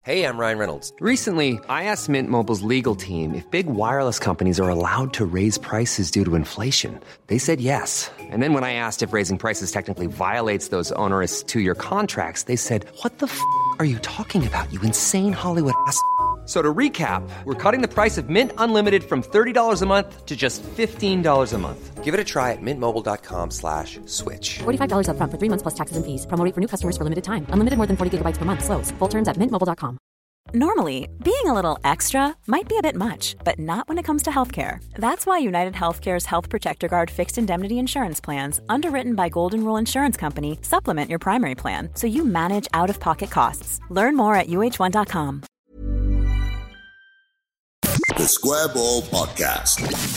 Hey, I'm Ryan Reynolds. Recently, I asked Mint Mobile's legal team if big wireless companies are allowed to raise prices due to inflation. They said yes. And then when I asked if raising prices technically violates those onerous two-year contracts, they said, "What the f*** are you talking about, you insane Hollywood ass?" So to recap, we're cutting the price of Mint Unlimited from $30 a month to just $15 a month. Give it a try at mintmobile.com/switch. $45 up front for 3 months plus taxes and fees. Promo rate for new customers for limited time. Unlimited more than 40 gigabytes per month. Slows full terms at mintmobile.com. Normally, being a little extra might be a bit much, but not when it comes to healthcare. That's why United Healthcare's Health Protector Guard fixed indemnity insurance plans, underwritten by Golden Rule Insurance Company, supplement your primary plan so you manage out-of-pocket costs. Learn more at uh1.com. The Square Ball Podcast.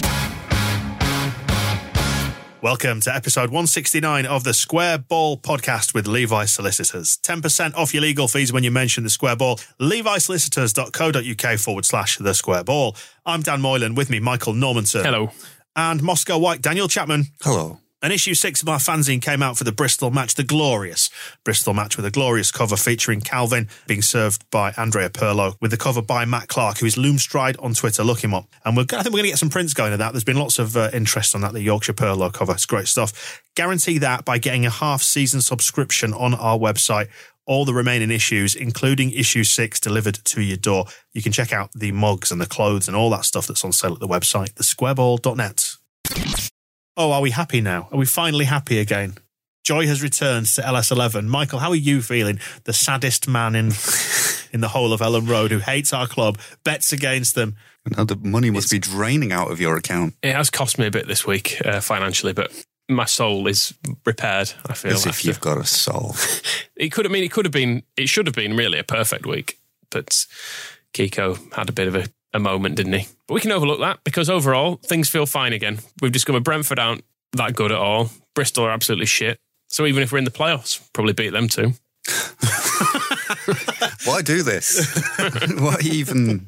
Welcome to episode 169 of the Square Ball Podcast with Levi Solicitors. 10% off your legal fees when you mention the Square Ball. levisolicitors.co.uk/the Square Ball. I'm Dan Moylan. With me, Michael Normanson. Hello. And Moscow White, Daniel Chapman. Hello. And issue 6 of our fanzine came out for the Bristol match, the glorious Bristol match, with a glorious cover featuring Calvin being served by Andrea Pirlo, with the cover by Matt Clark, who is Loomstride on Twitter. Look him up. And I think we're going to get some prints going of that. There's been lots of interest on that, the Yorkshire Pirlo cover. It's great stuff. Guarantee that by getting a half-season subscription on our website. All the remaining issues, including issue 6, delivered to your door. You can check out the mugs and the clothes and all that stuff that's on sale at the website, thesquareball.net. Oh, are we happy now? Are we finally happy again? Joy has returned to LS11. Michael, how are you feeling? The saddest man in the whole of Ellen Road, who hates our club, bets against them. Now the money must be draining out of your account. It has cost me a bit this week financially, but my soul is repaired, I feel. As if you've got a soul. It should have been really a perfect week, but Kiko had a bit of a moment, didn't he? But we can overlook that because overall, things feel fine again. We've discovered Brentford aren't that good at all. Bristol are absolutely shit. So even if we're in the playoffs, probably beat them too. Why do this? Why even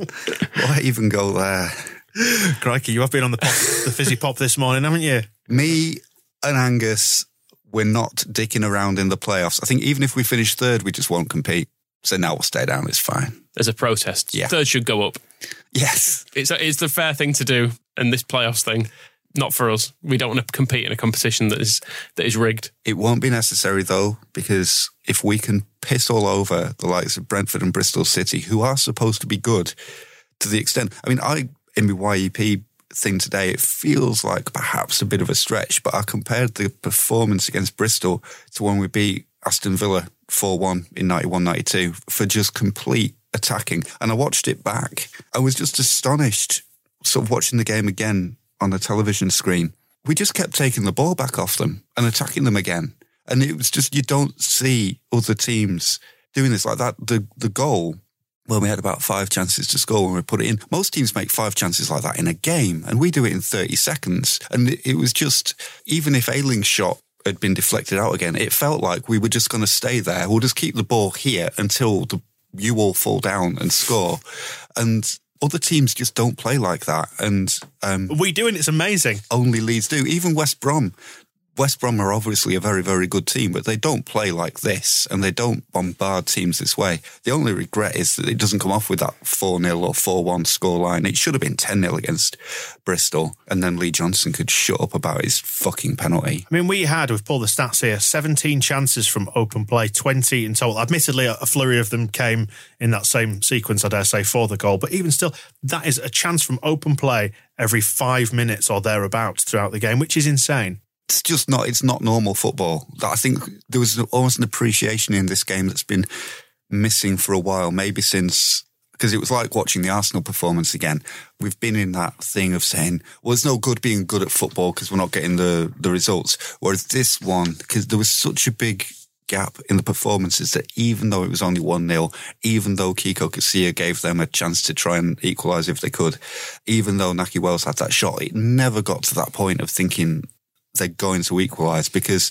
go there? Crikey, you have been on the fizzy pop this morning, haven't you? Me and Angus, we're not dicking around in the playoffs. I think even if we finish third, we just won't compete. So now we'll stay down, it's fine. As a protest. Yeah. Third should go up. Yes. It's the fair thing to do, and this playoffs thing, not for us. We don't want to compete in a competition that is rigged. It won't be necessary, though, because if we can piss all over the likes of Brentford and Bristol City, who are supposed to be good to the extent... I mean, in my YEP thing today, it feels like perhaps a bit of a stretch, but I compared the performance against Bristol to when we beat Aston Villa 4-1 in 91-92 for just complete attacking. And I watched it back. I was just astonished, sort of watching the game again on the television screen. We just kept taking the ball back off them and attacking them again. And it was just, you don't see other teams doing this like that. The goal, well, we had about 5 chances to score when we put it in. Most teams make 5 chances like that in a game, and we do it in 30 seconds. And it was just, even if Ayling's shot had been deflected out again, it felt like we were just going to stay there. We'll just keep the ball here until you all fall down and score. And other teams just don't play like that. And we do, and it's amazing. Only Leeds do. Even West Brom. West Brom are obviously a very, very good team, but they don't play like this, and they don't bombard teams this way. The only regret is that it doesn't come off with that 4-0 or 4-1 scoreline. It should have been 10-0 against Bristol, and then Lee Johnson could shut up about his fucking penalty. I mean, we've pulled the stats here, 17 chances from open play, 20 in total. Admittedly, a flurry of them came in that same sequence, I dare say, for the goal. But even still, that is a chance from open play every 5 minutes or thereabouts throughout the game, which is insane. It's just it's not normal football. I think there was almost an appreciation in this game that's been missing for a while, maybe since, because it was like watching the Arsenal performance again. We've been in that thing of saying, well, it's no good being good at football because we're not getting the results. Whereas this one, because there was such a big gap in the performances that even though it was only 1-0, even though Kiko Casilla gave them a chance to try and equalise if they could, even though Nahki Wells had that shot, it never got to that point of thinking they're going to equalise because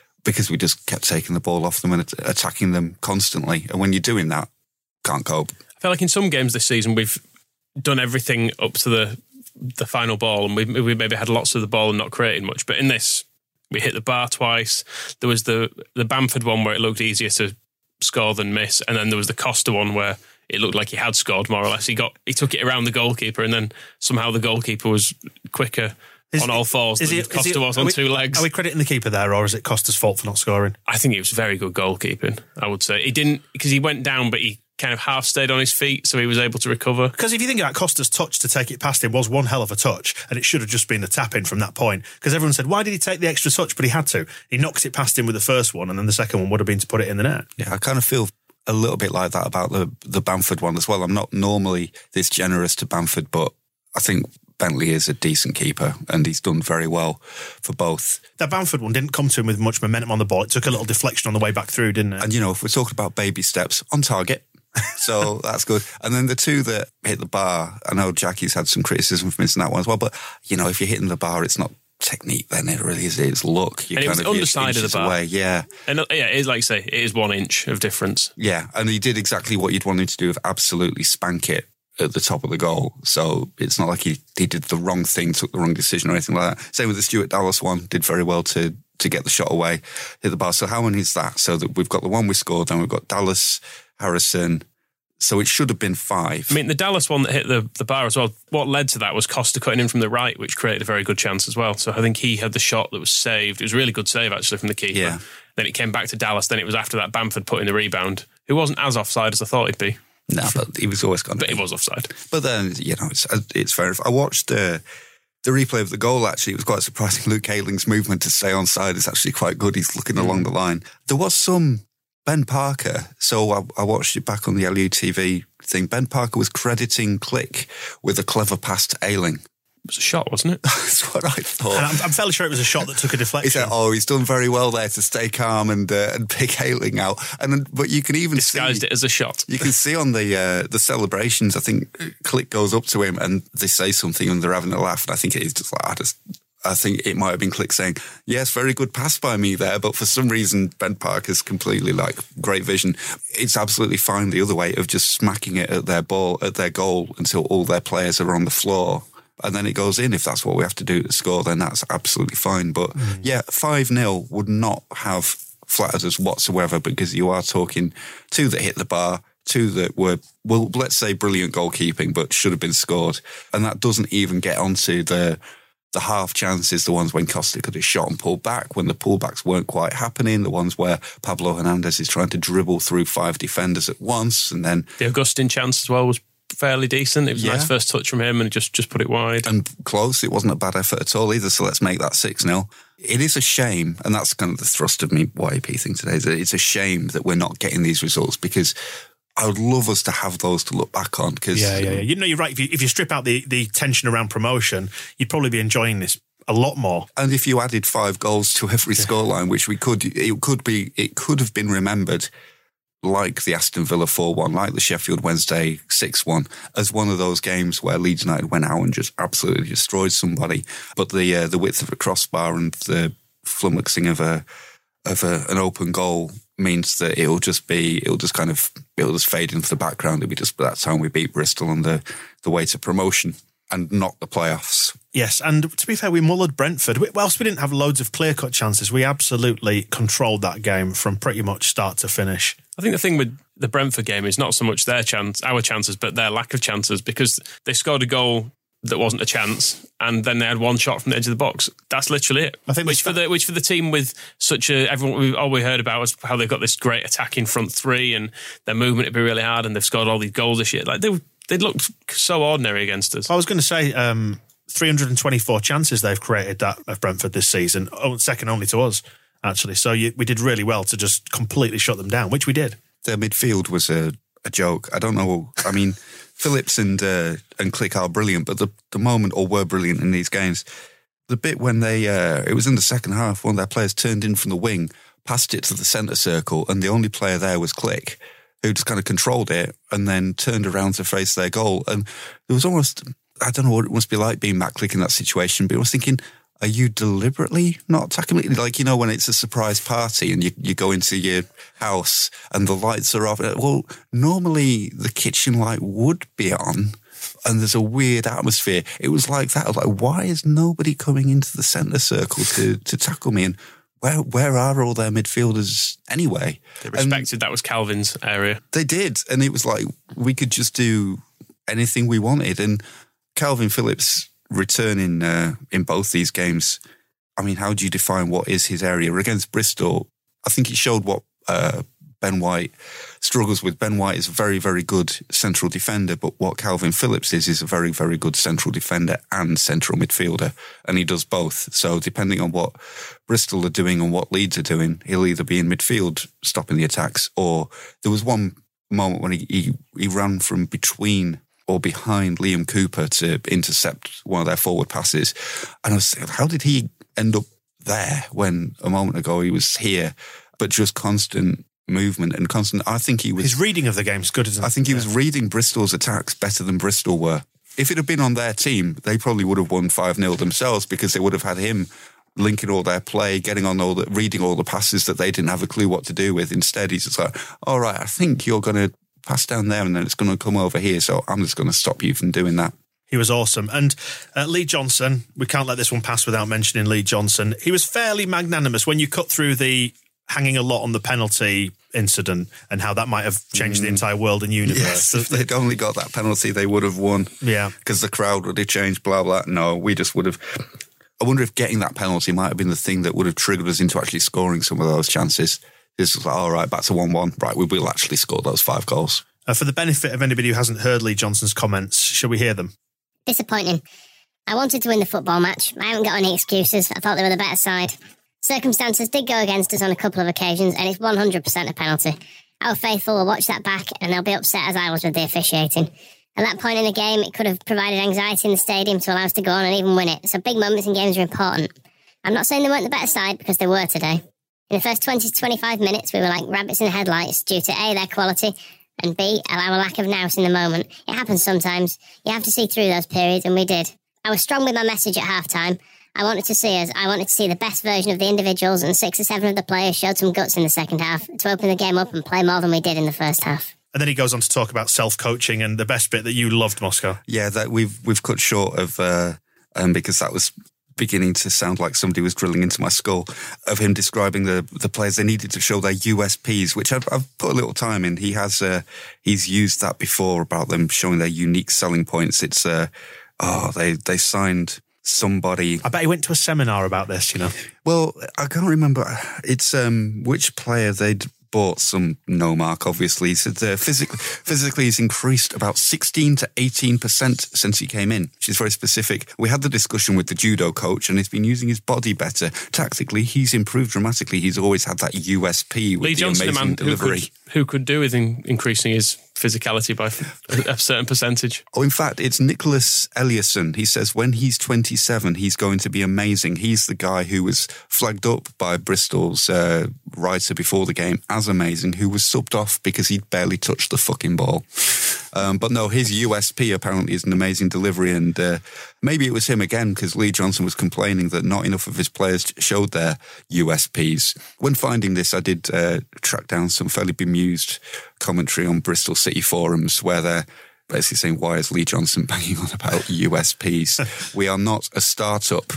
we just kept taking the ball off them and attacking them constantly. And when you're doing that, can't cope. I feel like in some games this season we've done everything up to the final ball, and we maybe had lots of the ball and not created much. But in this, we hit the bar twice. There was the Bamford one where it looked easier to score than miss, and then there was the Costa one where it looked like he had scored more or less. He took it around the goalkeeper, and then somehow the goalkeeper was quicker on all fours than Costa was on two legs. Are we crediting the keeper there, or is it Costa's fault for not scoring? I think it was very good goalkeeping, I would say. He didn't, because he went down, but he kind of half stayed on his feet, so he was able to recover. Because if you think about Costa's touch to take it past him was one hell of a touch, and it should have just been a tap in from that point. Because everyone said, why did he take the extra touch? But he had to. He knocked it past him with the first one, and then the second one would have been to put it in the net. Yeah, I kind of feel a little bit like that about the Bamford one as well. I'm not normally this generous to Bamford, but I think Bentley is a decent keeper, and he's done very well for both. That Bamford one didn't come to him with much momentum on the ball. It took a little deflection on the way back through, didn't it? And, if we're talking about baby steps, on target. So that's good. And then the two that hit the bar, I know Jackie's had some criticism for missing that one as well, but, if you're hitting the bar, it's not technique then, it really is. It's luck. And it was underside of the bar. Away. Yeah. And it is, like you say, it is 1 inch of difference. Yeah, and he did exactly what you'd want him to do, of absolutely spank it at the top of the goal. So it's not like he did the wrong thing, took the wrong decision or anything like that. Same with the Stuart Dallas one, did very well to get the shot away, hit the bar. So how many is that? So that we've got the one we scored, then we've got Dallas, Harrison. So it should have been 5. I mean, the Dallas one that hit the bar as well, what led to that was Costa cutting in from the right, which created a very good chance as well. So I think he had the shot that was saved. It was a really good save, actually, from the keeper. Yeah. Then it came back to Dallas. Then it was after that Bamford putting the rebound, who wasn't as offside as I thought he'd be. No, but he was always going to be. But he was offside. But then, it's fair enough. I watched the replay of the goal, actually. It was quite surprising. Luke Hayling's movement to stay onside is actually quite good. He's looking along the line. There was some Ben Parker, so I watched it back on the LUTV thing. Ben Parker was crediting Click with a clever pass to Ayling. It was a shot, wasn't it? That's what I thought. And I'm fairly sure it was a shot that took a deflection. He said, he's done very well there to stay calm and pick Ayling out. But you can even disguised it as a shot. You can see on the celebrations, I think Click goes up to him and they say something and they're having a laugh. And I think it is just like, I think it might have been Click saying, yes, very good pass by me there. But for some reason, Ben Parker's completely great vision. It's absolutely fine the other way of just smacking it at their goal until all their players are on the floor. And then it goes in. If that's what we have to do to score, then that's absolutely fine. But 5-0 would not have flattered us whatsoever, because you are talking 2 that hit the bar, 2 that were, well, let's say brilliant goalkeeping, but should have been scored. And that doesn't even get onto the half chances, the ones when Costa could have shot and pulled back, when the pullbacks weren't quite happening, the ones where Pablo Hernandez is trying to dribble through 5 defenders at once, and then the Augustin chance as well was fairly decent. It was a nice first touch from him and just put it wide. And close. It wasn't a bad effort at all either, so let's make that 6-0. It is a shame, and that's kind of the thrust of me YAP thing today, is that it's a shame that we're not getting these results, because I would love us to have those to look back on. Cause, you're right. If you strip out the tension around promotion, you'd probably be enjoying this a lot more. And if you added 5 goals to every scoreline, which we could, it could have been remembered like the Aston Villa 4-1, like the Sheffield Wednesday 6-1, as one of those games where Leeds United went out and just absolutely destroyed somebody. But the width of a crossbar and the flummoxing of an open goal means that it'll just fade into the background. It'll be just by that time we beat Bristol on the way to promotion and not the playoffs. Yes, and to be fair, we mullered Brentford. Whilst we didn't have loads of clear-cut chances, we absolutely controlled that game from pretty much start to finish. I think the thing with the Brentford game is not so much our chances, but their lack of chances, because they scored a goal that wasn't a chance, and then they had one shot from the edge of the box. That's literally it. I think which for the team with such all we heard about was how they've got this great attacking front 3 and their movement would be really hard, and they've scored all these goals this year. Like they looked so ordinary against us. I was going to say 324 chances they've created that of Brentford this season, second only to us, actually. So we did really well to just completely shut them down, which we did. Their midfield was a joke. I don't know. I mean, Phillips and Click are brilliant, but the moment, or were brilliant in these games, the bit when it was in the second half, one of their players turned in from the wing, passed it to the centre circle, and the only player there was Click, who just kind of controlled it and then turned around to face their goal. And there was almost, I don't know what it must be like being Matt Click in that situation, but I was thinking, are you deliberately not attacking me? Like, when it's a surprise party and you go into your house and the lights are off. Well, normally the kitchen light would be on and there's a weird atmosphere. It was like that. I was like, why is nobody coming into the centre circle to tackle me? And where are all their midfielders anyway? They respected that was Calvin's area. They did, and it was like we could just do anything we wanted. And Calvin Phillips returning in both these games, I mean, how do you define what is his area? Against Bristol, I think he showed what Ben White struggles with. Ben White is a very, very good central defender, but what Calvin Phillips is a very, very good central defender and central midfielder, and he does both. So depending on what Bristol are doing and what Leeds are doing, he'll either be in midfield stopping the attacks, or there was one moment when he ran from between or behind Liam Cooper to intercept one of their forward passes. And I was thinking, how did he end up there when a moment ago he was here? But just constant movement and constant. I think he was. His reading of the game's good, isn't it? I think he was reading Bristol's attacks better than Bristol were. If it had been on their team, they probably would have won 5-0 themselves, because they would have had him linking all their play, getting on reading all the passes that they didn't have a clue what to do with. Instead, he's just like, all right, I think you're going to pass down there and then it's going to come over here, so I'm just going to stop you from doing that. He was awesome. And Lee Johnson, we can't let this one pass without mentioning Lee Johnson. He was fairly magnanimous when you cut through the hanging a lot on the penalty incident and how that might have changed the entire world and universe. Yes, if they'd only got that penalty, they would have won. Yeah. Because the crowd would have changed, blah, blah. No, we just would have... I wonder if getting that penalty might have been the thing that would have triggered us into actually scoring some of those chances. It's like, all right, back to 1-1. Right, we will actually score those 5 goals. For the benefit of anybody who hasn't heard Lee Johnson's comments, shall we hear them? Disappointing. I wanted to win the football match. I haven't got any excuses. I thought they were the better side. Circumstances did go against us on a couple of occasions, and it's 100% a penalty. Our faithful will watch that back, and they'll be upset as I was with the officiating. At that point in the game, it could have provided anxiety in the stadium to allow us to go on and even win it. So big moments in games are important. I'm not saying they weren't the better side, because they were today. In the first 20 to 25 minutes, we were like rabbits in the headlights due to A, their quality, and B, our lack of nous in the moment. It happens sometimes. You have to see through those periods, and we did. I was strong with my message at half-time. I wanted to see the best version of the individuals, and 6 or 7 of the players showed some guts in the second half to open the game up and play more than we did in the first half. And then he goes on to talk about self-coaching and the best bit that you loved, Moscow. Yeah, that we've cut short of, because that was beginning to sound like somebody was drilling into my skull, of him describing the players. They needed to show their USPs, which I've put a little time in. He's used that before about them showing their unique selling points. It's, they signed somebody. I bet he went to a seminar about this, you know. Well, I can't remember. It's which player they'd bought some no mark, obviously. He said physically he's increased about 16 to 18% since he came in, which is very specific. We had the discussion with the judo coach, and he's been using his body better. Tactically, he's improved dramatically. He's always had that USP with Lee the Johnson, amazing delivery. Who could do with increasing his physicality by a certain percentage. Oh, in fact, it's Nicholas Eliasson. He says when he's 27, he's going to be amazing. He's the guy who was flagged up by Bristol's writer before the game as amazing, who was subbed off because he'd barely touched the fucking ball. But no, his USP apparently is an amazing delivery, and maybe it was him again, because Lee Johnson was complaining that not enough of his players showed their USPs. When finding this, I did track down some fairly bemused commentary on Bristol City forums where they're basically saying, why is Lee Johnson banging on about USPs? We are not a startup.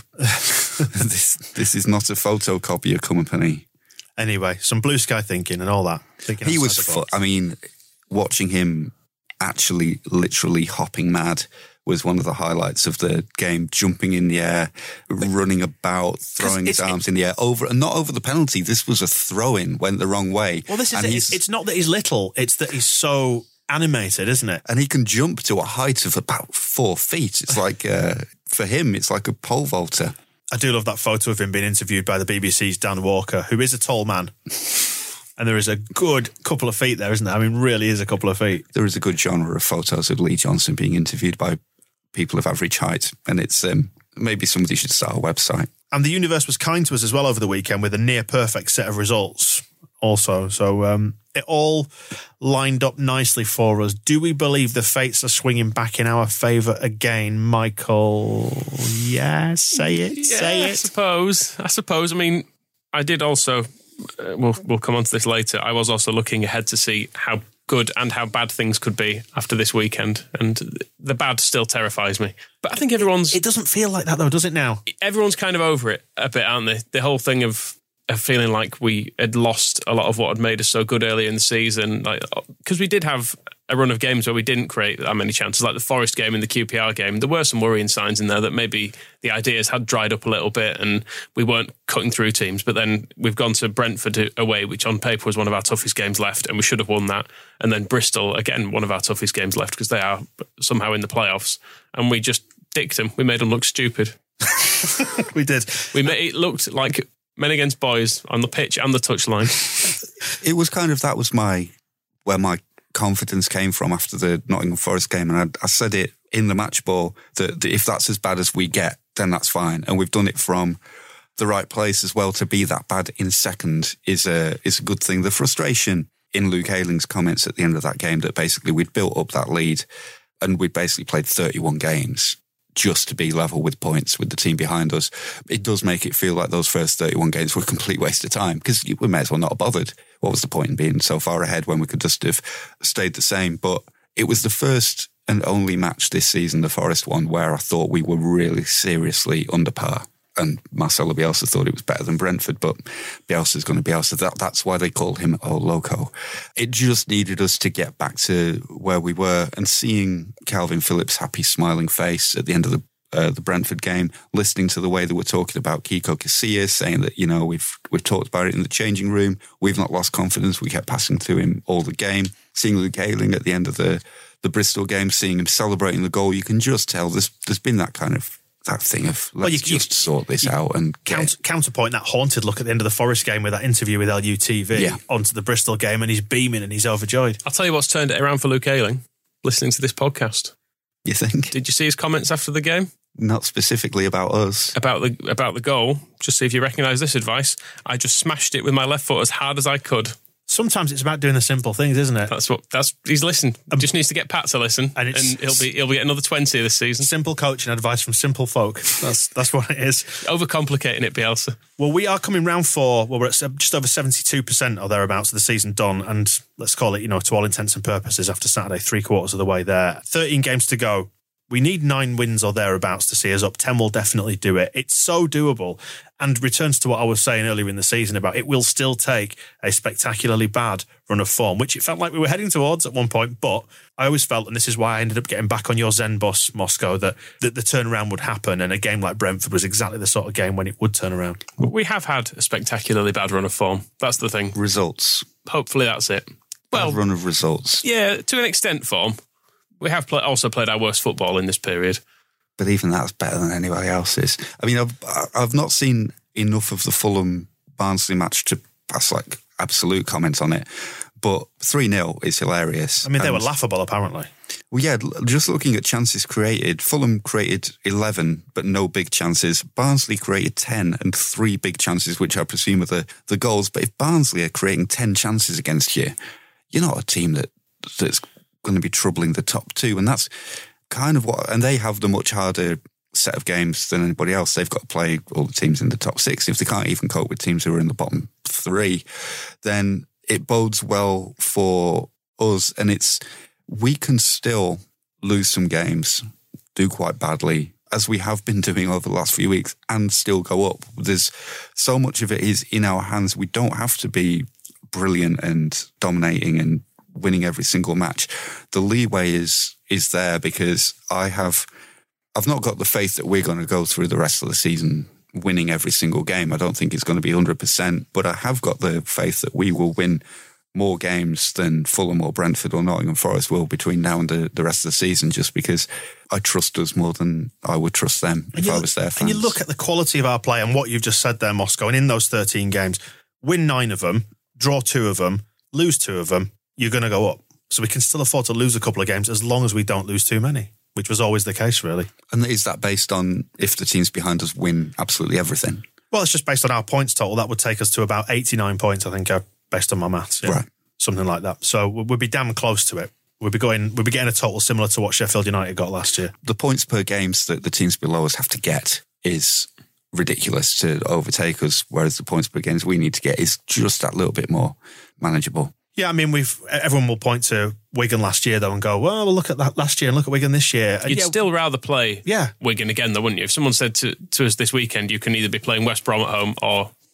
This is not a photocopier company. Anyway, some blue sky thinking and all that. He was, watching him actually literally hopping mad was one of the highlights of the game, jumping in the air, running about, throwing his arms in the air, not over the penalty. This was a throw-in, went the wrong way. Well, this is it's not that he's little, it's that he's so animated, isn't it? And he can jump to a height of about 4 feet. It's like, for him, it's like a pole vaulter. I do love that photo of him being interviewed by the BBC's Dan Walker, who is a tall man. And there is a good couple of feet there, isn't there? I mean, really is a couple of feet. There is a good genre of photos of Lee Johnson being interviewed by people of average height. And it's maybe somebody should start a website. And the universe was kind to us as well over the weekend with a near perfect set of results also. So it all lined up nicely for us. Do we believe the fates are swinging back in our favour again, Michael? Yeah, say it. I suppose. I mean, I did also... We'll come on to this later. I was also looking ahead to see how good and how bad things could be after this weekend, and the bad still terrifies me. But I think everyone's... It doesn't feel like that though, does it now? Everyone's kind of over it a bit, aren't they? The whole thing of feeling like we had lost a lot of what had made us so good earlier in the season. Because we did have a run of games where we didn't create that many chances, like the Forest game and the QPR game. There were some worrying signs in there that maybe the ideas had dried up a little bit and we weren't cutting through teams. But then we've gone to Brentford away, which on paper was one of our toughest games left, and we should have won that. And then Bristol, again, one of our toughest games left because they are somehow in the playoffs. And we just dicked them. We made them look stupid. We did. It looked like men against boys on the pitch and the touchline. It was kind of, that was where my confidence came from after the Nottingham Forest game. And I said it in the match ball that if that's as bad as we get, then that's fine. And we've done it from the right place as well. To be that bad in second is a good thing. The frustration in Luke Ayling's comments at the end of that game, that basically we'd built up that lead and we'd basically played 31 games just to be level with points with the team behind us. It does make it feel like those first 31 games were a complete waste of time, because we may as well not have bothered. What was the point in being so far ahead when we could just have stayed the same? But it was the first and only match this season, the Forest one, where I thought we were really seriously under par. And Marcelo Bielsa thought it was better than Brentford, but Bielsa's going to be Bielsa. That's why they call him Old Loco. It just needed us to get back to where we were, and seeing Calvin Phillips' happy, smiling face at the end of the Brentford game, listening to the way they were talking about Kiko Casillas, saying that, we've talked about it in the changing room. We've not lost confidence. We kept passing to him all the game. Seeing Luke Ayling at the end of the Bristol game, seeing him celebrating the goal, you can just tell there's been that kind of that thing of let's sort this out and counterpoint that haunted look at the end of the Forest game with that interview with LUTV onto the Bristol game, and he's beaming and he's overjoyed. I'll tell you what's turned it around for Luke Ayling, listening to this podcast. You think? Did you see his comments after the game? Not specifically about us. About the goal. Just see if you recognise this advice. I just smashed it with my left foot as hard as I could. Sometimes it's about doing the simple things, isn't it? He's listened. Just needs to get Pat to listen, and he'll be getting another 20 this season. Simple coaching advice from simple folk. That's what it is. Overcomplicating it, Bielsa. Well, we are coming round we're at just over 72% or thereabouts of the season done, and let's call it, to all intents and purposes, after Saturday, 3/4 of the way there. 13 games to go. We need 9 wins or thereabouts to see us up. 10 will definitely do it. It's so doable, and returns to what I was saying earlier in the season about it will still take a spectacularly bad run of form, which it felt like we were heading towards at one point. But I always felt, and this is why I ended up getting back on your Zen bus, Moscow, that the turnaround would happen, and a game like Brentford was exactly the sort of game when it would turn around. We have had a spectacularly bad run of form. That's the thing. Results. Hopefully that's it. Bad run of results. Yeah, to an extent, form. We have also played our worst football in this period. But even that's better than anybody else's. I mean, I've not seen enough of the Fulham-Barnsley match to pass absolute comment on it. But 3-0 is hilarious. I mean, they were laughable, apparently. Well, yeah, just looking at chances created, Fulham created 11, but no big chances. Barnsley created 10 and 3 big chances, which I presume are the goals. But if Barnsley are creating 10 chances against you, you're not a team that's going to be troubling the top 2, and that's kind of and they have the much harder set of games than anybody else. They've got to play all the teams in the top 6. If they can't even cope with teams who are in the bottom 3, then it bodes well for us, and we can still lose some games, do quite badly, as we have been doing over the last few weeks, and still go up. There's so much of it is in our hands. We don't have to be brilliant and dominating and winning every single match. The leeway is there, because I've not got the faith that we're going to go through the rest of the season winning every single game. I don't think it's going to be 100%, but I have got the faith that we will win more games than Fulham or Brentford or Nottingham Forest will between now and the rest of the season, just because I trust us more than I would trust them if I was their fans. And you look at the quality of our play and what you've just said there, Moscow, and in those 13 games, win 9 of them, draw 2 of them, lose 2 of them, you're going to go up. So we can still afford to lose a couple of games as long as we don't lose too many, which was always the case, really. And is that based on if the teams behind us win absolutely everything? Well, it's just based on our points total. That would take us to about 89 points, I think, based on my maths. Yeah. Right. Something like that. So we'd be damn close to it. We'd be getting a total similar to what Sheffield United got last year. The points per games that the teams below us have to get is ridiculous to overtake us, whereas the points per games we need to get is just that little bit more manageable. Yeah, I mean, everyone will point to Wigan last year, though, and go, well, we'll look at that last year and look at Wigan this year. You'd still rather play Wigan again, though, wouldn't you? If someone said to us this weekend, you can either be playing West Brom at home or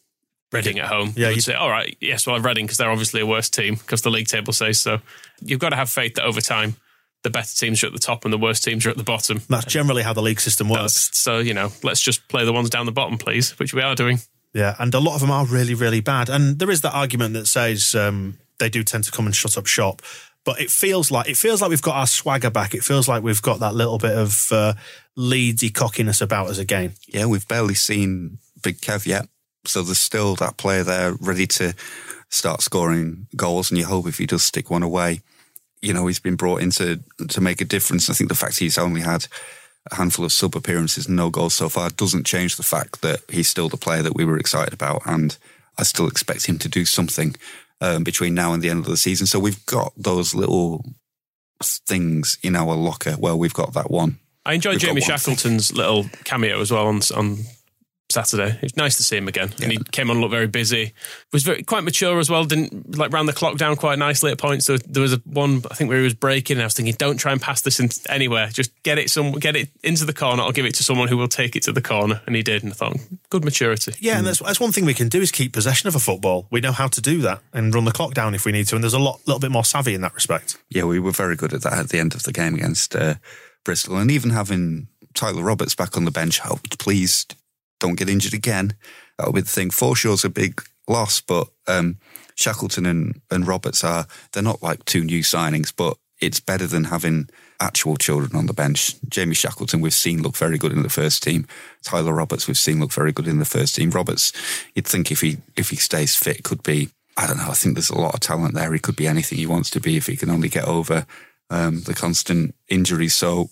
Reading at home. Yeah, You'd say, all right, yes, well, Reading, because they're obviously a worse team, because the league table says so. You've got to have faith that over time, the better teams are at the top and the worst teams are at the bottom. That's generally how the league system works. So, let's just play the ones down the bottom, please, which we are doing. Yeah, and a lot of them are really, really bad. And there is that argument that says they do tend to come and shut up shop. But it feels like we've got our swagger back. It feels like we've got that little bit of Leedsy cockiness about us again. Yeah, we've barely seen Big Kev yet. So there's still that player there ready to start scoring goals. And you hope if he does stick one away, he's been brought in to make a difference. I think the fact he's only had a handful of sub appearances and no goals so far doesn't change the fact that he's still the player that we were excited about. And I still expect him to do something between now and the end of the season. So we've got those little things in our locker where we've got that one. I enjoyed Jamie Shackleton's little cameo as well on Saturday. It was nice to see him again. Yeah. And he came on, looked very busy. Was quite mature as well. Didn't ran the clock down quite nicely at points. So there was one, I think, where he was breaking, and I was thinking, don't try and pass this anywhere. Just get it into the corner. I'll give it to someone who will take it to the corner. And he did. And I thought, good maturity. Yeah, and that's one thing we can do is keep possession of a football. We know how to do that and run the clock down if we need to. And there's a little bit more savvy in that respect. Yeah, we were very good at that at the end of the game against Bristol. And even having Tyler Roberts back on the bench helped. Please don't get injured again. That'll be the thing. Forshaw's a big loss, but Shackleton and Roberts they're not like two new signings, but it's better than having actual children on the bench. Jamie Shackleton we've seen look very good in the first team. Tyler Roberts we've seen look very good in the first team. Roberts, you'd think if he stays fit, could be, I don't know, I think there's a lot of talent there. He could be anything he wants to be if he can only get over the constant injuries. So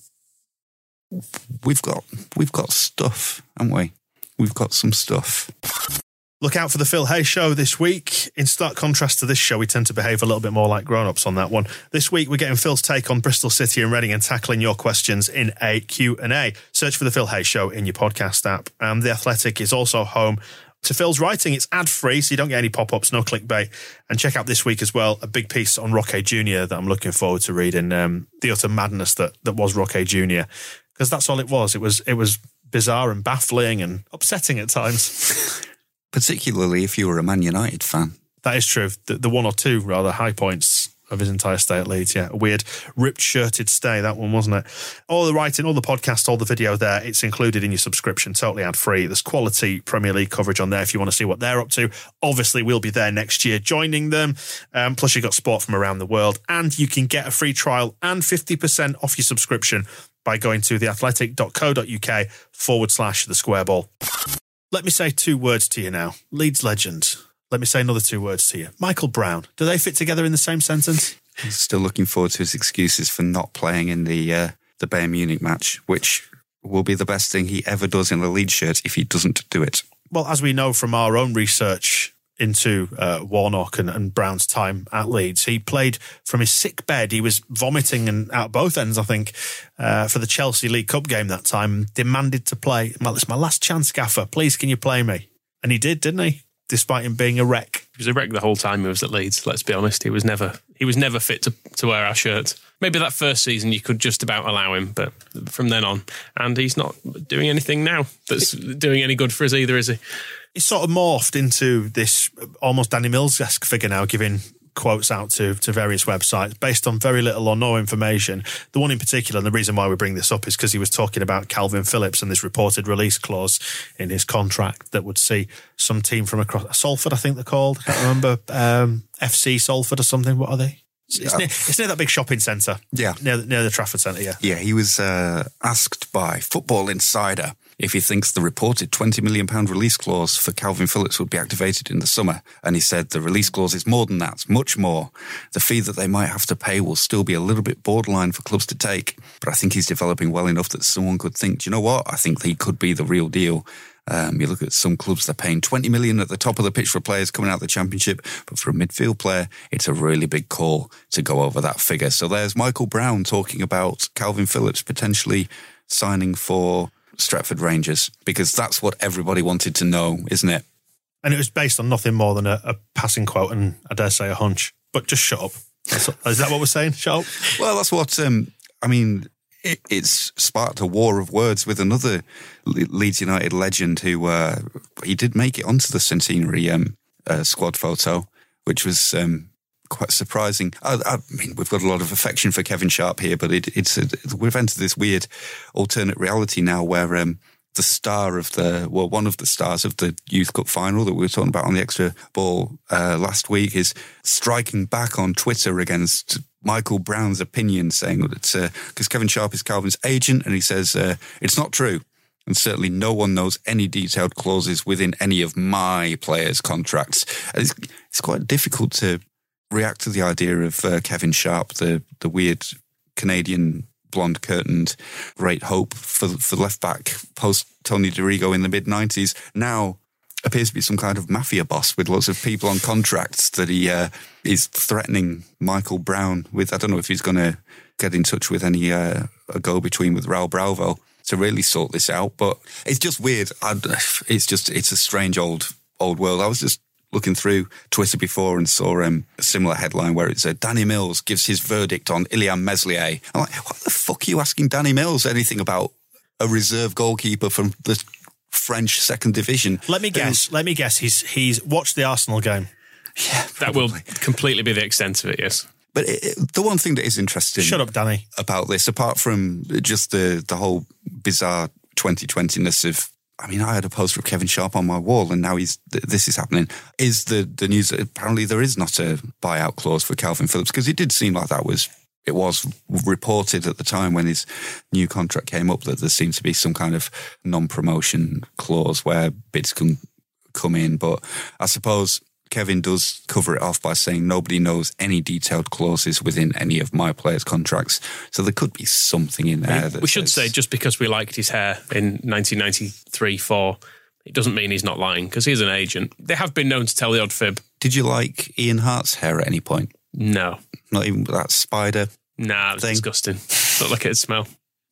we've got stuff, haven't we? We've got some stuff. Look out for the Phil Hay Show this week. In stark contrast to this show, we tend to behave a little bit more like grown-ups on that one. This week, we're getting Phil's take on Bristol City and Reading and tackling your questions in a Q&A. Search for the Phil Hay Show in your podcast app. The Athletic is also home to Phil's writing. It's ad-free, so you don't get any pop-ups, no clickbait. And check out this week as well, a big piece on Roque Jr. that I'm looking forward to reading. The utter madness that was Roque Jr. Because that's all it was. It was bizarre and baffling and upsetting at times. Particularly if you were a Man United fan. That is true. The one or two rather high points of his entire stay at Leeds. Yeah, a weird ripped-shirted stay, that one, wasn't it? All the writing, all the podcast, all the video there, it's included in your subscription, totally ad-free. There's quality Premier League coverage on there if you want to see what they're up to. Obviously, we'll be there next year joining them. Plus, you've got sport from around the world. And you can get a free trial and 50% off your subscription by going to theathletic.co.uk/the square ball. Let me say two words to you now. Leeds legend. Let me say another two words to you. Michael Brown. Do they fit together in the same sentence? He's still looking forward to his excuses for not playing in the Bayern Munich match, which will be the best thing he ever does in a Leeds shirt if he doesn't do it. Well, as we know from our own research into Warnock and Brown's time at Leeds, he played from his sick bed. He was vomiting and out both ends, I think, for the Chelsea League Cup game that time, demanded to play. Well, it's my last chance, Gaffer. Please, can you play me? And he did, didn't he? Despite him being a wreck. He was a wreck the whole time he was at Leeds, let's be honest. He was never fit to wear our shirt. Maybe that first season you could just about allow him, but from then on. And he's not doing anything now that's doing any good for us either, is he? It's sort of morphed into this almost Danny Mills-esque figure now, giving quotes out to various websites based on very little or no information. The one in particular, and the reason why we bring this up, is because he was talking about Calvin Phillips and this reported release clause in his contract that would see some team from across Salford, I think they're called. I can't remember. FC Salford or something. What are they? It's near that big shopping centre. Yeah. Near the Trafford Centre, yeah. Yeah, he was asked by Football Insider if he thinks the reported £20 million release clause for Calvin Phillips would be activated in the summer. And he said the release clause is more than that, much more. The fee that they might have to pay will still be a little bit borderline for clubs to take. But I think he's developing well enough that someone could think, do you know what? I think he could be the real deal. You look at some clubs, they're paying $20 million at the top of the pitch for players coming out of the Championship. But for a midfield player, it's a really big call to go over that figure. So there's Michael Brown talking about Calvin Phillips potentially signing for Stretford Rangers, because that's what everybody wanted to know, isn't it? And it was based on nothing more than a passing quote and, I dare say, a hunch. But just shut up. Is that what we're saying? Shut up? Well, that's what, it's sparked a war of words with another Leeds United legend who he did make it onto the centenary squad photo, which was quite surprising. I mean, we've got a lot of affection for Kevin Sharp here, but we've entered this weird alternate reality now where the star of one of the stars of the Youth Cup final that we were talking about on the Extra Ball last week is striking back on Twitter against Michael Brown's opinion, saying that it's because Kevin Sharp is Calvin's agent, and he says it's not true. And certainly no one knows any detailed clauses within any of my players' contracts. It's quite difficult to react to the idea of Kevin Sharp, the weird Canadian blonde curtained great hope for left back post Tony DiRigo in the mid-90s, now appears to be some kind of mafia boss with lots of people on contracts that he is threatening Michael Brown with. I don't know if he's going to get in touch with any a go-between with Raul Bravo to really sort this out, but it's just weird. It's a strange old world. I was just looking through Twitter before and saw a similar headline where it said Danny Mills gives his verdict on Ilyan Meslier. I'm like, what the fuck are you asking Danny Mills anything about a reserve goalkeeper from the French second division? Let me guess. He's watched the Arsenal game. Yeah, probably. That will completely be the extent of it, yes. But the one thing that is interesting... Shut up, Danny. ...about this, apart from just the whole bizarre 2020-ness of... I mean, I had a poster of Kevin Sharp on my wall, and now this is happening, is the news that apparently there is not a buyout clause for Calvin Phillips, because it did seem like it was reported at the time when his new contract came up that there seemed to be some kind of non-promotion clause where bids can come in. But I suppose Kevin does cover it off by saying nobody knows any detailed clauses within any of my players' contracts. So there could be something in there. We should say just because we liked his hair in 1993-4, it doesn't mean he's not lying, because he's an agent. They have been known to tell the odd fib. Did you like Ian Hart's hair at any point? No. Not even that spider Nah, it was disgusting. Looked like it'd smell.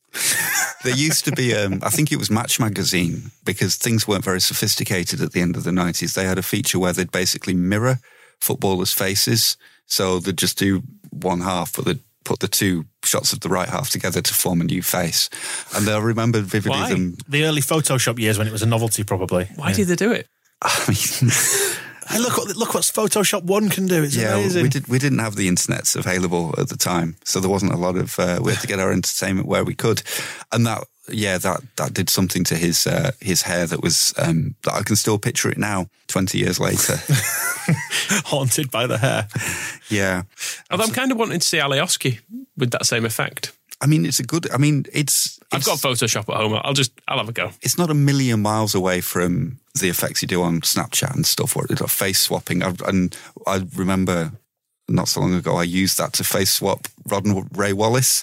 There used to be, I think it was Match Magazine, because things weren't very sophisticated at the end of the 90s. They had a feature where they'd basically mirror footballers' faces. So they'd just do one half, but they'd put the two shots of the right half together to form a new face. And I remember vividly them... The early Photoshop years when it was a novelty, probably. Why did they do it? I mean... Hey, look what Photoshop 1 can do. It's amazing. We didn't have the internets available at the time, so there wasn't a lot of... we had to get our entertainment where we could. And that did something to his hair that was... that I can still picture it now, 20 years later. Haunted by the hair. Yeah. Although I'm kind of wanting to see Alioski with that same effect. I mean, it's a good... I mean, it's... I've got Photoshop at home. I'll have a go. It's not a million miles away from the effects you do on Snapchat and stuff, or face swapping. And I remember not so long ago I used that to face swap Rod and Ray Wallace,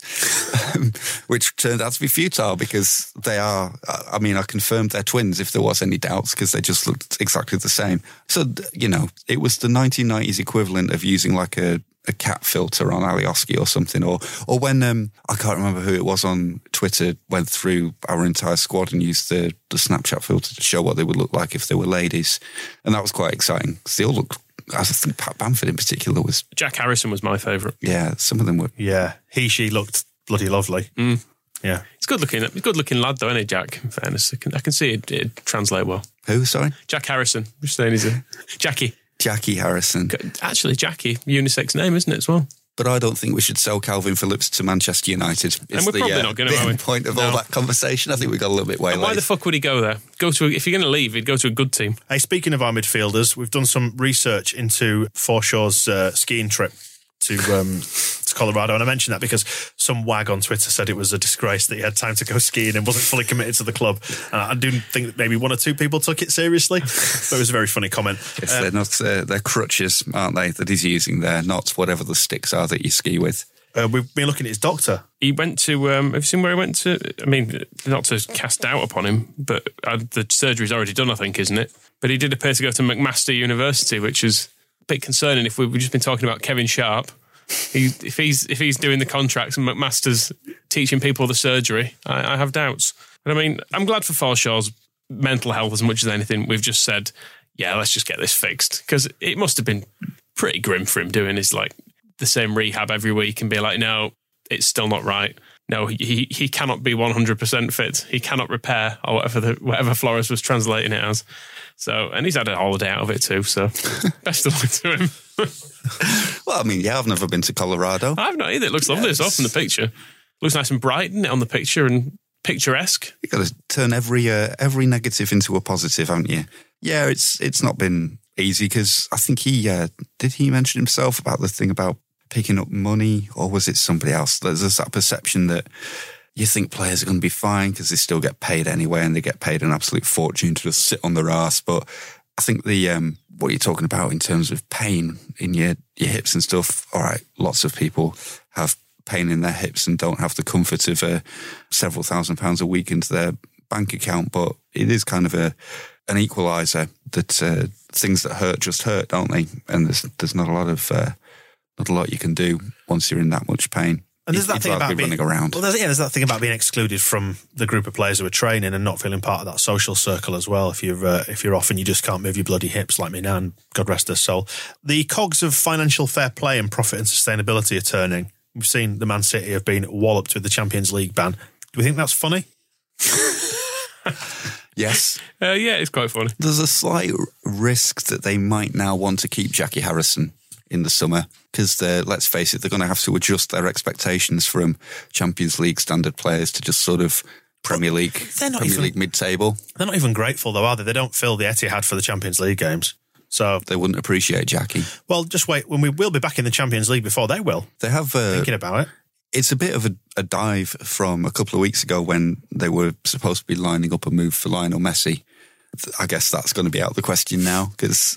which turned out to be futile because they are... I mean, I confirmed they're twins if there was any doubts, because they just looked exactly the same. So, you know, it was the 1990s equivalent of using like a cat filter on Alioski or something, or when I can't remember who it was on Twitter went through our entire squad and used the Snapchat filter to show what they would look like if they were ladies, and that was quite exciting because they all looked... I think Pat Bamford in particular was... Jack Harrison was my favourite. Yeah, some of them were... Yeah, she looked bloody lovely. Mm. Yeah. He's good looking lad though, isn't he, Jack? In fairness, I can see it translate well. Who, sorry? Jack Harrison. I'm just saying he's a... Jackie Harrison. Actually, Jackie, unisex name, isn't it, as well? But I don't think we should sell Calvin Phillips to Manchester United. And we're probably not going to. The point of all that conversation. I think we got a little bit way late. Why the fuck would he go there? If you're going to leave, he'd go to a good team. Hey, speaking of our midfielders, we've done some research into Forshaw's skiing trip to Colorado, and I mentioned that because some wag on Twitter said it was a disgrace that he had time to go skiing and wasn't fully committed to the club. I do think that maybe one or two people took it seriously, but it was a very funny comment. Yes, they're not they're crutches, aren't they, that he's using there, not whatever the sticks are that you ski with. We've been looking at his doctor. He went to, have you seen where he went to? I mean, not to cast doubt upon him, but the surgery's already done, I think, isn't it? But he did appear to go to McMaster University, which is a bit concerning if we've just been talking about Kevin Sharp. If he's doing the contracts and McMaster's teaching people the surgery, I have doubts. But I mean, I'm glad for Forshaw's mental health as much as anything. We've just said, yeah, let's just get this fixed, because it must have been pretty grim for him doing his like the same rehab every week and be like, no, it's still not right. no, he cannot be 100% fit. He cannot repair, or whatever Flores was translating it as. So, and he's had a holiday out of it too. So, best of luck to him. Well, I mean, I've never been to Colorado. I've not either. It looks lovely as well from the picture. Looks nice and bright, isn't it, on the picture, and picturesque. You've got to turn every negative into a positive, haven't you? Yeah, it's not been easy because I think did he mention himself about the thing about picking up money, or was it somebody else? There's that perception that you think players are going to be fine because they still get paid anyway, and they get paid an absolute fortune to just sit on their arse. But I think what you're talking about in terms of pain in your hips and stuff, all right, lots of people have pain in their hips and don't have the comfort of several £1,000s a week into their bank account, but it is kind of an equaliser that things that hurt just hurt, don't they? And there's not a lot you can do once you're in that much pain. And there's that thing about being running around. Well, there's that thing about being excluded from the group of players who are training and not feeling part of that social circle as well. If you're off and you just can't move your bloody hips like me now, and God rest her soul. The cogs of financial fair play and profit and sustainability are turning. We've seen the Man City have been walloped with the Champions League ban. Do we think that's funny? Yes. Yeah, it's quite funny. There's a slight risk that they might now want to keep Jackie Harrison in the summer because, let's face it, they're going to have to adjust their expectations from Champions League standard players to just sort of Premier League mid-table. They're not even grateful, though, are they? They don't fill the Etihad for the Champions League games. So they wouldn't appreciate Jackie. Well, just wait. When we'll be back in the Champions League before they will. They have thinking about it. It's a bit of a dive from a couple of weeks ago when they were supposed to be lining up a move for Lionel Messi. I guess that's going to be out of the question now because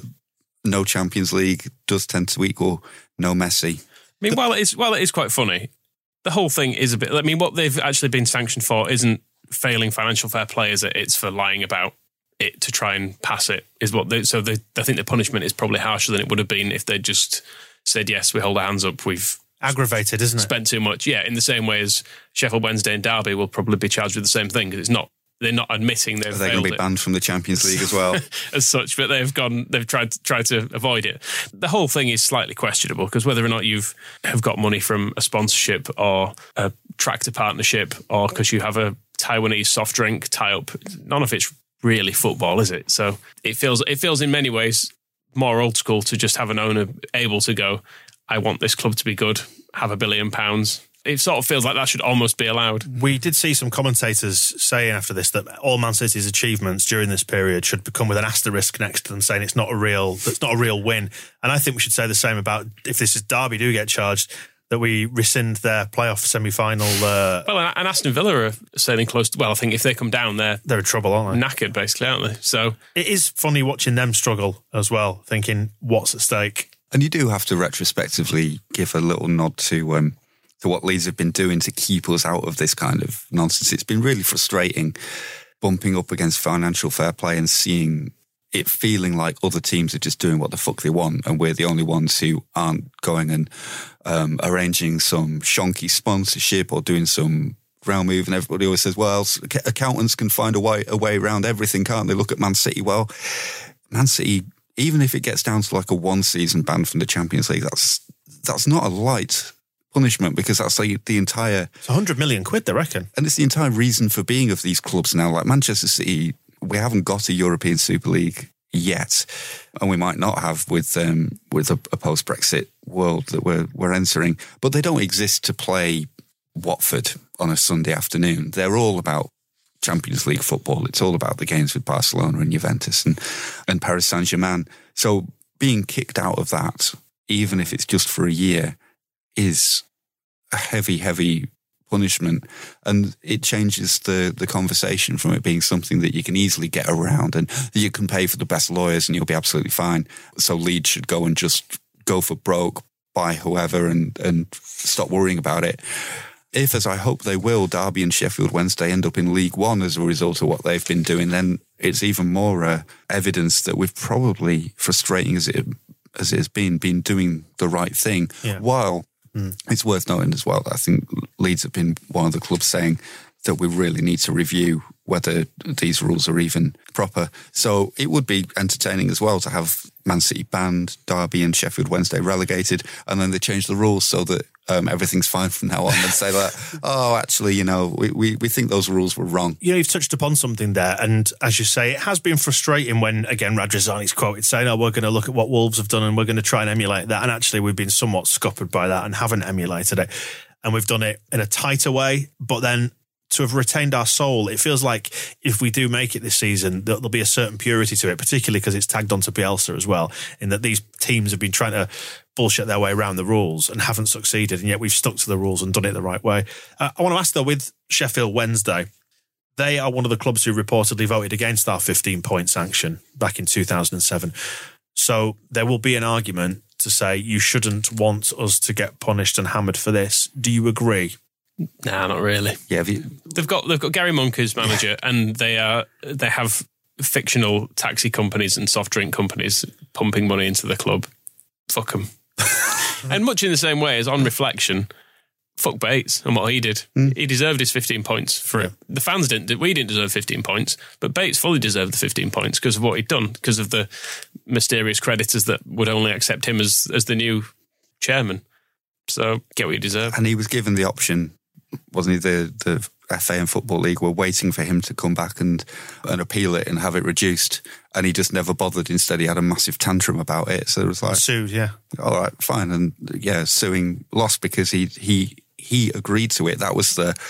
no Champions League does tend to equal no Messi. I mean, while it is quite funny, the whole thing is a bit. I mean, what they've actually been sanctioned for isn't failing financial fair play, is it? It's for lying about it to try and pass it. Is what I think the punishment is probably harsher than it would have been if they just said, yes, we hold our hands up, we've aggravated, isn't it? Spent too much. Yeah, in the same way as Sheffield Wednesday and Derby will probably be charged with the same thing because they're not admitting they've failed. They're going to be banned from the Champions League as well. As such, but they've tried to avoid it. The whole thing is slightly questionable because whether or not have got money from a sponsorship or a tractor partnership or because you have a Taiwanese soft drink tie-up, none of it's really football, is it? So it feels in many ways more old school to just have an owner able to go, I want this club to be good, have £1 billion. It sort of feels like that should almost be allowed. We did see some commentators saying after this that all Man City's achievements during this period should become with an asterisk next to them, saying it's not a real win. And I think we should say the same about if this is Derby do get charged, that we rescind their playoff semi-final. Well, and Aston Villa are sailing close to. Well, I think if they come down, they're in trouble, aren't they? Knackered, basically, aren't they? So it is funny watching them struggle as well, thinking what's at stake. And you do have to retrospectively give a little nod to what Leeds have been doing to keep us out of this kind of nonsense. It's been really frustrating bumping up against financial fair play and seeing it feeling like other teams are just doing what the fuck they want and we're the only ones who aren't going and arranging some shonky sponsorship or doing some ground move. And everybody always says, well, accountants can find a way around everything, can't they? Look at Man City. Well, Man City, even if it gets down to like a one-season ban from the Champions League, that's not a light punishment because that's like the entire... It's 100 million quid, they reckon. And it's the entire reason for being of these clubs now. Like Manchester City, we haven't got a European Super League yet, and we might not have with a post-Brexit world that we're entering. But they don't exist to play Watford on a Sunday afternoon. They're all about Champions League football. It's all about the games with Barcelona and Juventus and Paris Saint-Germain. So being kicked out of that, even if it's just for a year, is a heavy, heavy punishment. And it changes the conversation from it being something that you can easily get around and you can pay for the best lawyers and you'll be absolutely fine. So Leeds should go and just go for broke, buy whoever and stop worrying about it. If, as I hope they will, Derby and Sheffield Wednesday end up in League One as a result of what they've been doing, then it's even more evidence that we've probably, frustrating as it has been doing the right thing. Yeah. While it's worth noting as well that I think Leeds have been one of the clubs saying that we really need to review whether these rules are even proper. So it would be entertaining as well to have Man City banned, Derby and Sheffield Wednesday relegated, and then they change the rules so that everything's fine from now on, and say that, oh, actually, we think those rules were wrong. You've touched upon something there, and as you say, it has been frustrating when, again, Radrizzani's quoted saying, we're going to look at what Wolves have done and we're going to try and emulate that, and actually we've been somewhat scuppered by that and haven't emulated it, and we've done it in a tighter way, but then to have retained our soul, it feels like if we do make it this season, there'll be a certain purity to it, particularly because it's tagged onto Bielsa as well, in that these teams have been trying to bullshit their way around the rules and haven't succeeded, and yet we've stuck to the rules and done it the right way. I want to ask, though, with Sheffield Wednesday, they are one of the clubs who reportedly voted against our 15-point sanction back in 2007. So there will be an argument to say you shouldn't want us to get punished and hammered for this. Do you agree? Nah, not really. Yeah, they've got Gary Monk as manager, and they have fictional taxi companies and soft drink companies pumping money into the club. Fuck them. And much in the same way as, on reflection, fuck Bates and what he did. He deserved his 15 points for it. The fans didn't. We didn't deserve 15 points, but Bates fully deserved the 15 points because of what he'd done, because of the mysterious creditors that would only accept him as the new chairman. So get what you deserve. And he was given the option, wasn't he? The FA and Football League were waiting for him to come back and appeal it and have it reduced, and he just never bothered. Instead, he had a massive tantrum about it. So it was like, sued, yeah. All right, fine. And yeah, suing lost because he agreed to it. That was the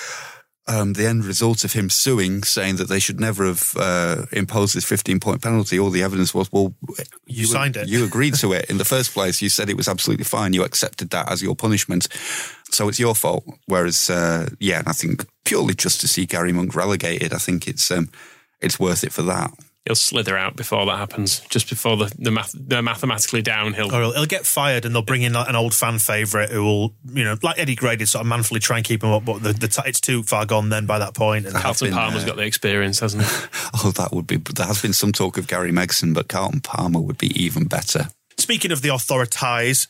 end result of him suing, saying that they should never have imposed this 15-point penalty. All the evidence was, well, you signed it. You agreed to it in the first place. You said it was absolutely fine. You accepted that as your punishment. So it's your fault. Whereas, and I think purely just to see Gary Monk relegated, I think it's worth it for that. He'll slither out before that happens, just before they're mathematically downhill. Or he'll get fired and they'll bring in like an old fan favourite who will, like Eddie Gray did, sort of manfully try and keep him up, but it's too far gone then by that point. And Carlton Palmer's got the experience, hasn't he? There has been some talk of Gary Megson, but Carlton Palmer would be even better. Speaking of the authorities,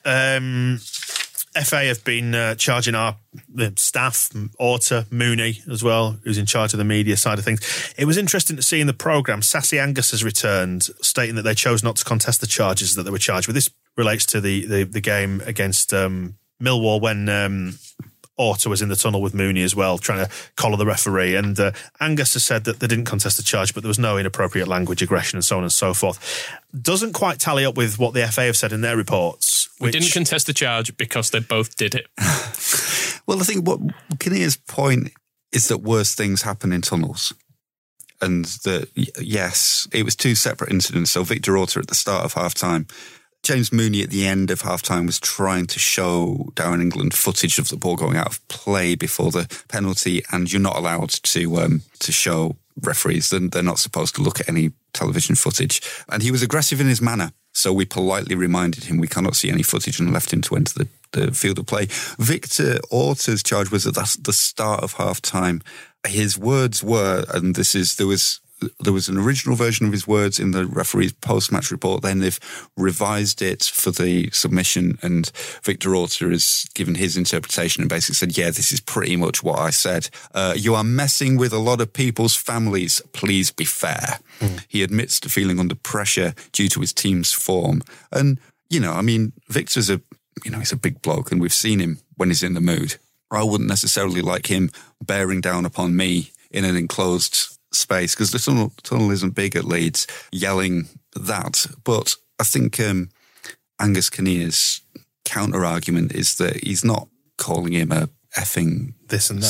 FA have been charging our staff, Orta, Mooney as well, who's in charge of the media side of things. It was interesting to see in the programme, Sassy Angus has returned, stating that they chose not to contest the charges that they were charged with. This relates to the game against Millwall when Orta was in the tunnel with Mooney as well, trying to collar the referee. And Angus has said that they didn't contest the charge, but there was no inappropriate language, aggression, and so on and so forth. Doesn't quite tally up with what the FA have said in their reports. We didn't contest the charge because they both did it. Well, I think what Kinnear's point is that worse things happen in tunnels. And that, yes, it was two separate incidents. So Victor Orta at the start of half-time, James Mooney at the end of half-time was trying to show Darren England footage of the ball going out of play before the penalty, and you're not allowed to show referees. They're not supposed to look at any television footage. And he was aggressive in his manner, so we politely reminded him we cannot see any footage and left him to enter the field of play. Victor Orta's charge was at the start of half-time. His words were, and there was an original version of his words in the referee's post-match report. Then they've revised it for the submission, and Victor Orta has given his interpretation and basically said, yeah, this is pretty much what I said. You are messing with a lot of people's families. Please be fair. He admits to feeling under pressure due to his team's form. And, Victor's he's a big bloke, and we've seen him when he's in the mood. I wouldn't necessarily like him bearing down upon me in an enclosed space, because the tunnel isn't big at Leeds, yelling that. But I think Angus Kinnear's counter-argument is that he's not calling him a effing this and that,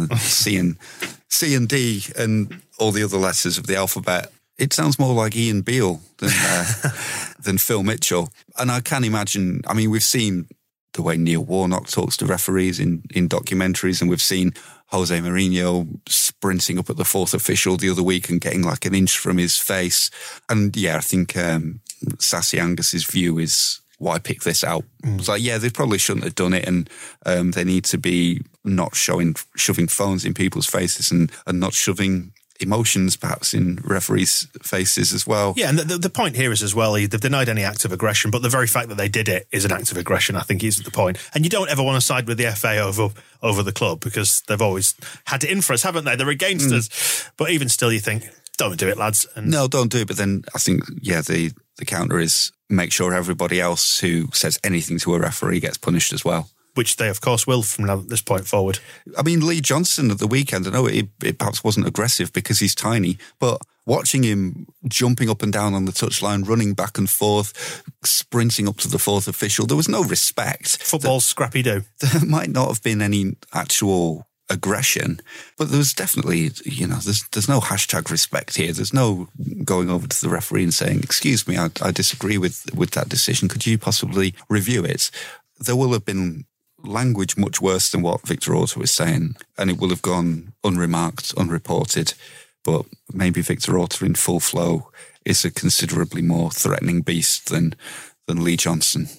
C and D and all the other letters of the alphabet. It sounds more like Ian Beale than Phil Mitchell. And I can imagine, we've seen the way Neil Warnock talks to referees in documentaries, and we've seen Jose Mourinho sprinting up at the fourth official the other week and getting like an inch from his face. And yeah, I think Sassy Angus's view is, why pick this out? It's like, yeah, they probably shouldn't have done it, and they need to be not shoving phones in people's faces and not shoving emotions perhaps in referees' faces as well. Yeah, and the point here is as well, they've denied any act of aggression, but the very fact that they did it is an act of aggression, I think, is the point. And you don't ever want to side with the FA over the club, because they've always had it in for us, haven't they? They're against us. But even still, you think, don't do it, lads. No, don't do it. But then I think, yeah, the counter is make sure everybody else who says anything to a referee gets punished as well. which they, of course, will from this point forward. I mean, Lee Johnson at the weekend, I know it perhaps wasn't aggressive because he's tiny, but watching him jumping up and down on the touchline, running back and forth, sprinting up to the fourth official, there was no respect. Football's scrappy-do. There might not have been any actual aggression, but there was definitely, there's no hashtag respect here. There's no going over to the referee and saying, excuse me, I disagree with that decision. Could you possibly review it? There will have been language much worse than what Victor Orta was saying, and it will have gone unremarked, unreported. But maybe Victor Orta in full flow is a considerably more threatening beast than Lee Johnson.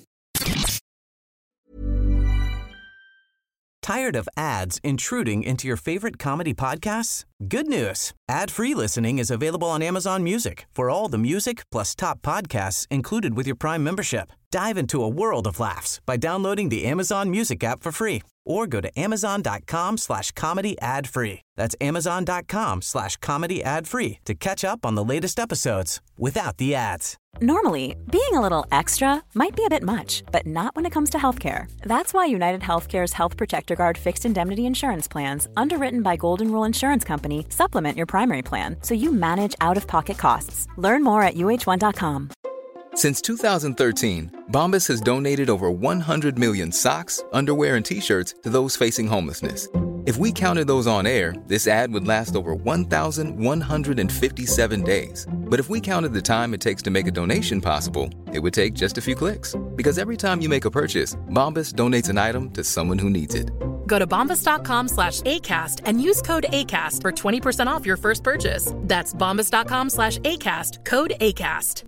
Tired of ads intruding into your favorite comedy podcasts? Good news. Ad-free listening is available on Amazon Music for all the music plus top podcasts included with your Prime membership. Dive into a world of laughs by downloading the Amazon Music app for free or go to amazon.com/comedy ad-free. That's amazon.com/comedy ad-free to catch up on the latest episodes without the ads. Normally, being a little extra might be a bit much, but not when it comes to healthcare. That's why United Healthcare's Health Protector Guard fixed indemnity insurance plans, underwritten by Golden Rule Insurance Company, supplement your primary plan so you manage out-of-pocket costs. Learn more at uh1.com. Since 2013, Bombas has donated over 100 million socks, underwear, and T-shirts to those facing homelessness. If we counted those on air, this ad would last over 1,157 days. But if we counted the time it takes to make a donation possible, it would take just a few clicks. Because every time you make a purchase, Bombas donates an item to someone who needs it. Go to bombas.com/ACAST and use code ACAST for 20% off your first purchase. That's bombas.com/ACAST, code ACAST.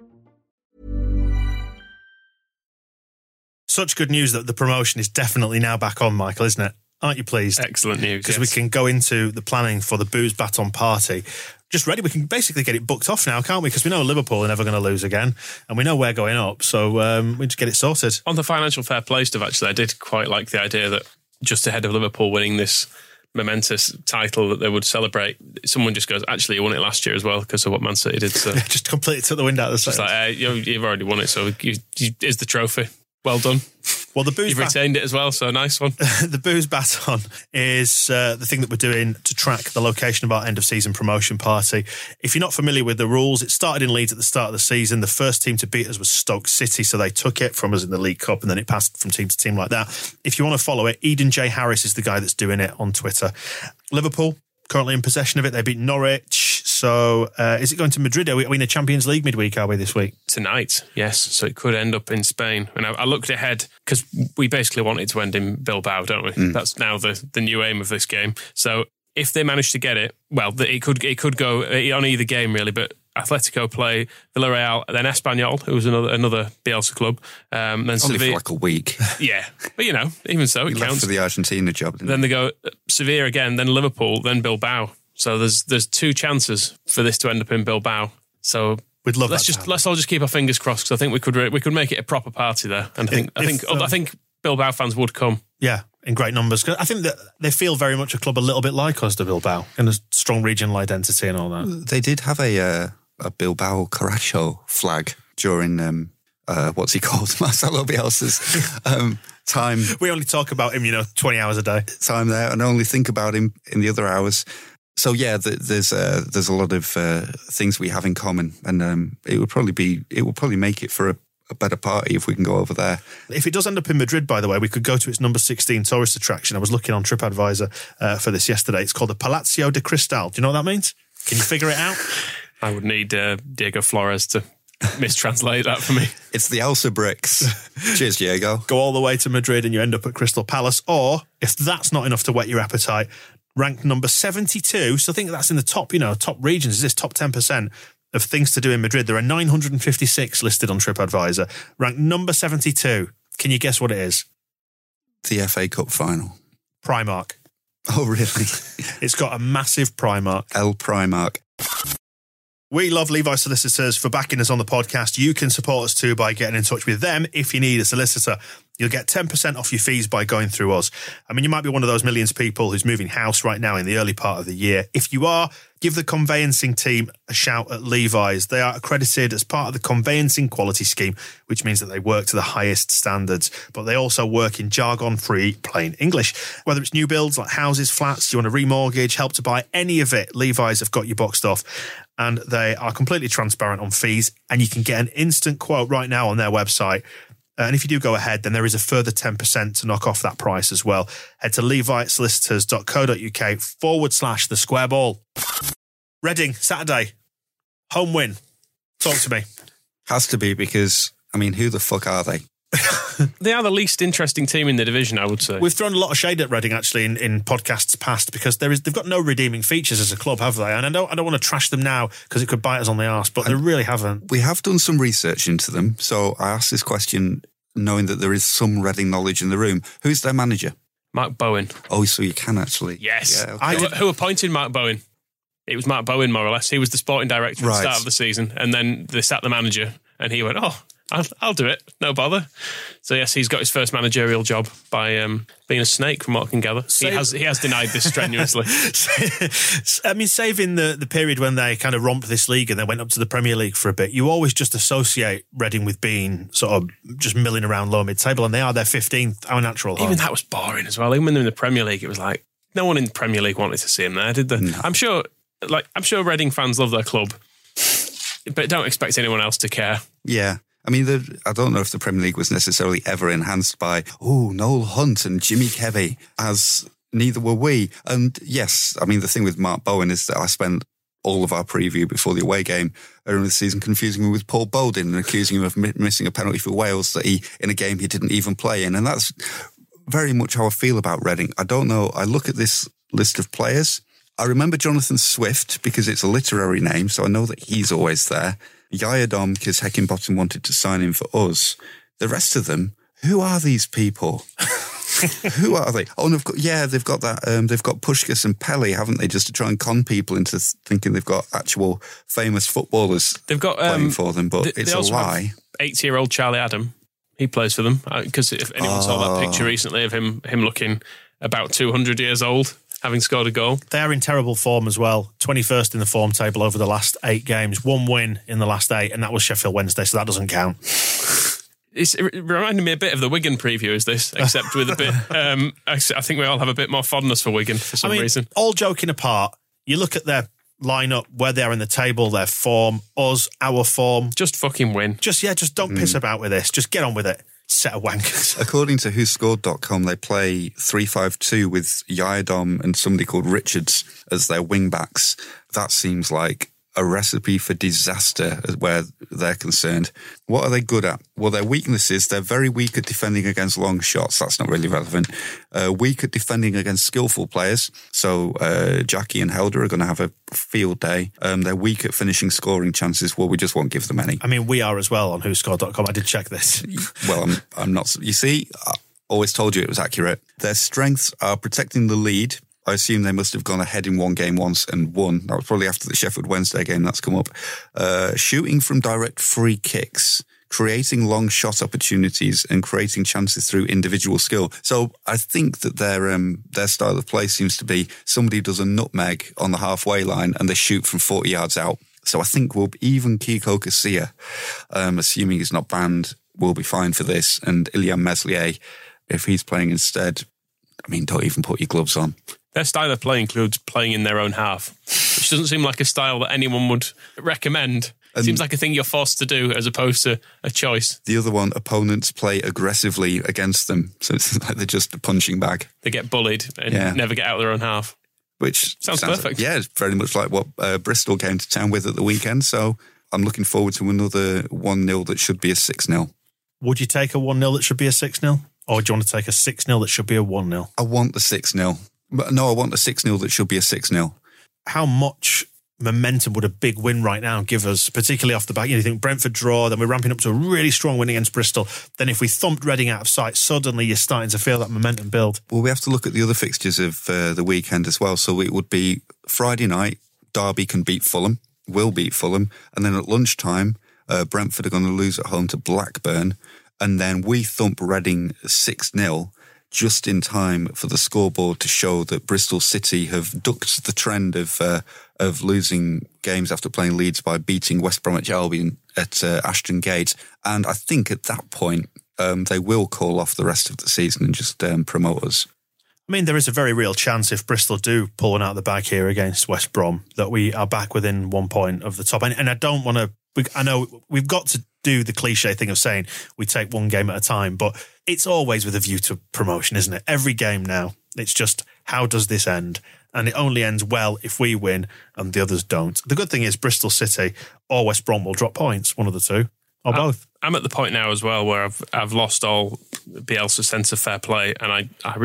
Such good news that the promotion is definitely now back on, Michael, isn't it? Aren't you pleased? Excellent news. Because we can go into the planning for the Booze Baton party. Just ready. We can basically get it booked off now, can't we? Because we know Liverpool are never going to lose again, and we know we're going up, so we just get it sorted. On the financial fair play stuff, actually, I did quite like the idea that just ahead of Liverpool winning this momentous title that they would celebrate, someone just goes, actually, you won it last year as well because of what Man City did. So just completely took the wind out of the sails. Just like, you've already won it, so here's the trophy. Well done. Well, the Booze You've retained it as well, so nice one. The Booze Baton is the thing that we're doing to track the location of our end-of-season promotion party. If you're not familiar with the rules, it started in Leeds at the start of the season. The first team to beat us was Stoke City, so they took it from us in the League Cup, and then it passed from team to team like that. If you want to follow it, Eden J. Harris is the guy that's doing it on Twitter. Liverpool, currently in possession of it. They beat Norwich. So is it going to Madrid? Are we in the Champions League midweek, are we, this week? Tonight, yes. So it could end up in Spain. And I looked ahead because we basically want it to end in Bilbao, don't we? That's now the new aim of this game. So if they manage to get it, well, it could go on either game, really, but Atletico play Villarreal, then Espanyol, who was another Bielsa club. Then only Sevilla, for like a week. Yeah, but even so, it counts. For the Argentina job. Then they go Sevilla again, then Liverpool, then Bilbao. So there's two chances for this to end up in Bilbao. So we'd love let's all just keep our fingers crossed, because I think we could make it a proper party there, and I think Bilbao fans would come. Yeah, in great numbers. I think that they feel very much a club a little bit like us, the Bilbao, and a strong regional identity and all that. They did have a Bilbao Caracho flag during what's he called, Marcelo Bielsa's time. We only talk about him, 20 hours a day. Time there, and only think about him in the other hours. So yeah, there's a lot of things we have in common, and it will probably make it for a better party if we can go over there. If it does end up in Madrid, by the way, we could go to its number 16 tourist attraction. I was looking on TripAdvisor for this yesterday. It's called the Palacio de Cristal. Do you know what that means? Can you figure it out? I would need Diego Flores to mistranslate that for me. It's the Elsa bricks. Cheers, Diego. Go all the way to Madrid and you end up at Crystal Palace. Or, if that's not enough to whet your appetite, ranked number 72, so I think that's in the top regions, is this top 10% of things to do in Madrid. There are 956 listed on TripAdvisor. Ranked number 72. Can you guess what it is? The FA Cup final. Primark. Oh, really? It's got a massive Primark. El Primark. We love Levi Solicitors for backing us on the podcast. You can support us too by getting in touch with them if you need a solicitor. You'll get 10% off your fees by going through us. I mean, you might be one of those millions of people who's moving house right now in the early part of the year. If you are, give the conveyancing team a shout at Levi's. They are accredited as part of the conveyancing quality scheme, which means that they work to the highest standards, but they also work in jargon-free plain English. Whether it's new builds like houses, flats, you want to remortgage, help to buy, any of it, Levi's have got you boxed off. And they are completely transparent on fees, and you can get an instant quote right now on their website. And if you do go ahead, then there is a further 10% to knock off that price as well. Head to levisolicitors.co.uk/the square ball. Reading, Saturday, home win. Talk to me. Has to be, because, I mean, who the fuck are they? They are the least interesting team in the division, I would say. We've thrown a lot of shade at Reading, actually, in podcasts past, because they've got no redeeming features as a club, have they? And I don't want to trash them now because it could bite us on the arse, but they really haven't. We have done some research into them, so I asked this question knowing that there is some Reading knowledge in the room. Who's their manager? Mark Bowen. Oh, so you can actually. Yes. Yeah, okay. Who appointed Mark Bowen? It was Mark Bowen, more or less. He was the sporting director at the start of the season, and then they sat the manager, and he went, I'll do it, no bother. So yes, he's got his first managerial job by being a snake, from what I can gather. He has denied this strenuously. I mean, saving the period when they kind of romped this league and they went up to the Premier League for a bit, you always just associate Reading with being sort of just milling around low mid-table, and they are their 15th, our natural home. Even that was boring as well. Even when they were in the Premier League, it was like no one in the Premier League wanted to see him there, did they? No. I'm sure Reading fans love their club, but don't expect anyone else to care. Yeah. I mean, I don't know if the Premier League was necessarily ever enhanced by, Noel Hunt and Jimmy Kevy, as neither were we. And yes, I mean, the thing with Mark Bowen is that I spent all of our preview before the away game earlier in the season confusing him with Paul Bowden and accusing him of missing a penalty for Wales that in a game he didn't even play in. And that's very much how I feel about Reading. I don't know. I look at this list of players. I remember Jonathan Swift because it's a literary name, so I know that he's always there. Yaya Dom, because Heckingbottom wanted to sign him for us. The rest of them, who are these people? Who are they? Oh, they've got that. They've got Puskás and Pelly, haven't they? Just to try and con people into thinking they've got actual famous footballers. They've got playing for them, but it's a lie. 80-year-old Charlie Adam, he plays for them because if anyone saw that picture recently of him looking about 200 years old, having scored a goal. They are in terrible form as well. 21st in the form table over the last 8 games. 1 win in the last 8, and that was Sheffield Wednesday, so that doesn't count. It reminded me a bit of the Wigan preview, is this, except with a bit... I think we all have a bit more fondness for Wigan for some reason. All joking apart, you look at their lineup, where they are in the table, their form, us, our form. Just fucking win. Just don't piss about with this. Just get on with it. Set of wankers. According to WhoScored.com, they play 3-5-2 with Yaya Dom and somebody called Richards as their wing-backs. That seems like a recipe for disaster where they're concerned. What are they good at? Well, their weaknesses, they're very weak at defending against long shots. That's not really relevant. Weak at defending against skillful players. So Jackie and Helder are going to have a field day. They're weak at finishing scoring chances. Well, we just won't give them any. I mean, we are as well on WhoScored.com. I did check this. Well, I'm not. You see, I always told you it was accurate. Their strengths are protecting the lead. I assume they must have gone ahead in one game once and won. That was probably after the Sheffield Wednesday game that's come up. Shooting from direct free kicks, creating long shot opportunities and creating chances through individual skill. So I think that their style of play seems to be somebody does a nutmeg on the halfway line and they shoot from 40 yards out. So I think even Kiko Casilla, assuming he's not banned, will be fine for this. And Ilyan Meslier, if he's playing instead, I mean, don't even put your gloves on. Their style of play includes playing in their own half, which doesn't seem like a style that anyone would recommend. It seems like a thing you're forced to do as opposed to a choice. The other one, opponents play aggressively against them. So it's like they're just a punching bag. They get bullied and never get out of their own half. Which sounds perfect. It's very much like what Bristol came to town with at the weekend. So I'm looking forward to another 1-0 that should be a 6-0. Would you take a 1-0 that should be a 6-0? Or do you want to take a 6-0 that should be a 1-0? I want the 6-0. No, I want a 6-0 that should be a 6-0. How much momentum would a big win right now give us, particularly off the back? You think Brentford draw, then we're ramping up to a really strong win against Bristol. Then if we thumped Reading out of sight, suddenly you're starting to feel that momentum build. Well, we have to look at the other fixtures of the weekend as well. So it would be Friday night, Derby can beat Fulham, will beat Fulham. And then at lunchtime, Brentford are going to lose at home to Blackburn. and then we thump Reading 6-0 just in time for the scoreboard to show that Bristol City have ducked the trend of losing games after playing Leeds by beating West Bromwich Albion at Ashton Gate. And I think at that point, they will call off the rest of the season and just promote us. I mean, there is a very real chance if Bristol do pull one out of the bag here against West Brom that we are back within 1 point of the top. And I don't want to... I know we've got to do the cliche thing of saying we take one game at a time, but it's always with a view to promotion, isn't it? Every game now, it's just, how does this end? And it only ends well if we win and the others don't. The good thing is Bristol City or West Brom will drop points, one of the two, or both. I'm at the point now as well where I've lost all Bielsa's sense of fair play, and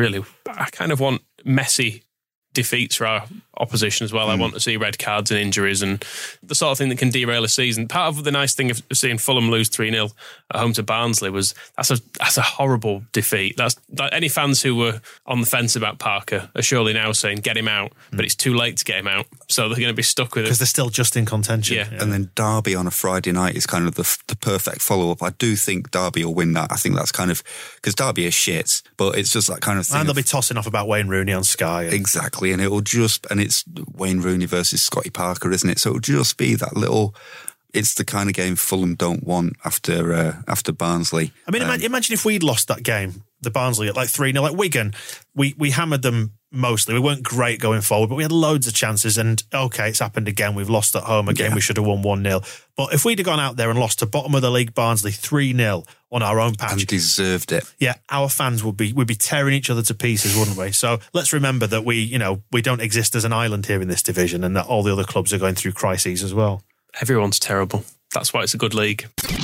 I kind of want messy defeats for our opposition as well. I want to see red cards and injuries and the sort of thing that can derail a season. Part of the nice thing of seeing Fulham lose 3-0 at home to Barnsley was that's a horrible defeat. That's like any fans who were on the fence about Parker are surely now saying get him out, but it's too late to get him out, so they're going to be stuck with it because they're still just in contention. Yeah. And then Derby on a Friday night is kind of the perfect follow-up. I do think Derby will win that. I think that's kind of because Derby is shit, but it's just that kind of thing. And they'll be tossing off about Wayne Rooney on Sky. Exactly, and it's Wayne Rooney versus Scotty Parker, isn't it? So it'll just be that little... It's the kind of game Fulham don't want after Barnsley. I mean, imagine if we'd lost that game, the Barnsley, at like 3-0, like Wigan. We hammered them mostly. We weren't great going forward, but we had loads of chances. And okay, it's happened again. We've lost at home again. We should have won 1-0. But if we'd have gone out there and lost to bottom of the league Barnsley 3-0 on our own patch, and deserved it. Yeah, our fans would be tearing each other to pieces, wouldn't we? So let's remember that we don't exist as an island here in this division, and that all the other clubs are going through crises as well. Everyone's terrible. That's why it's a good league.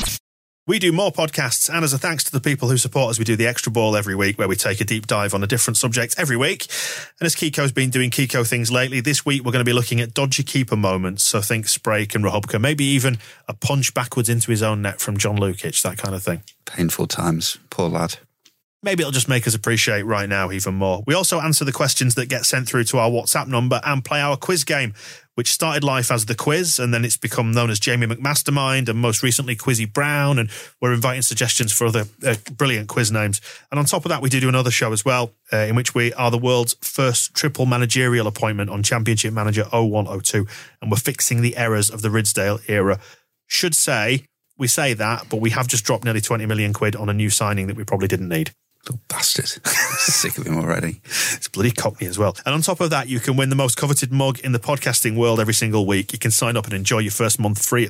We do more podcasts, and as a thanks to the people who support us, we do the Extra Ball every week, where we take a deep dive on a different subject every week. And as Kiko's been doing Kiko things lately, this week we're going to be looking at dodgy keeper moments. So think Sprake and Rahubka, maybe even a punch backwards into his own net from John Lukic, that kind of thing. Painful times. Poor lad. Maybe it'll just make us appreciate right now even more. We also answer the questions that get sent through to our WhatsApp number and play our quiz game, which started life as The Quiz, and then it's become known as Jamie McMastermind, and most recently Quizzy Brown, and we're inviting suggestions for other brilliant quiz names. And on top of that, we do another show as well, in which we are the world's first triple managerial appointment on Championship Manager 0102, and we're fixing the errors of the Ridsdale era. Should say, we say that, but we have just dropped nearly 20 million quid on a new signing that we probably didn't need. Little bastard. Sick of him already. It's bloody cockney as well. And on top of that, you can win the most coveted mug in the podcasting world every single week. You can sign up and enjoy your first month free at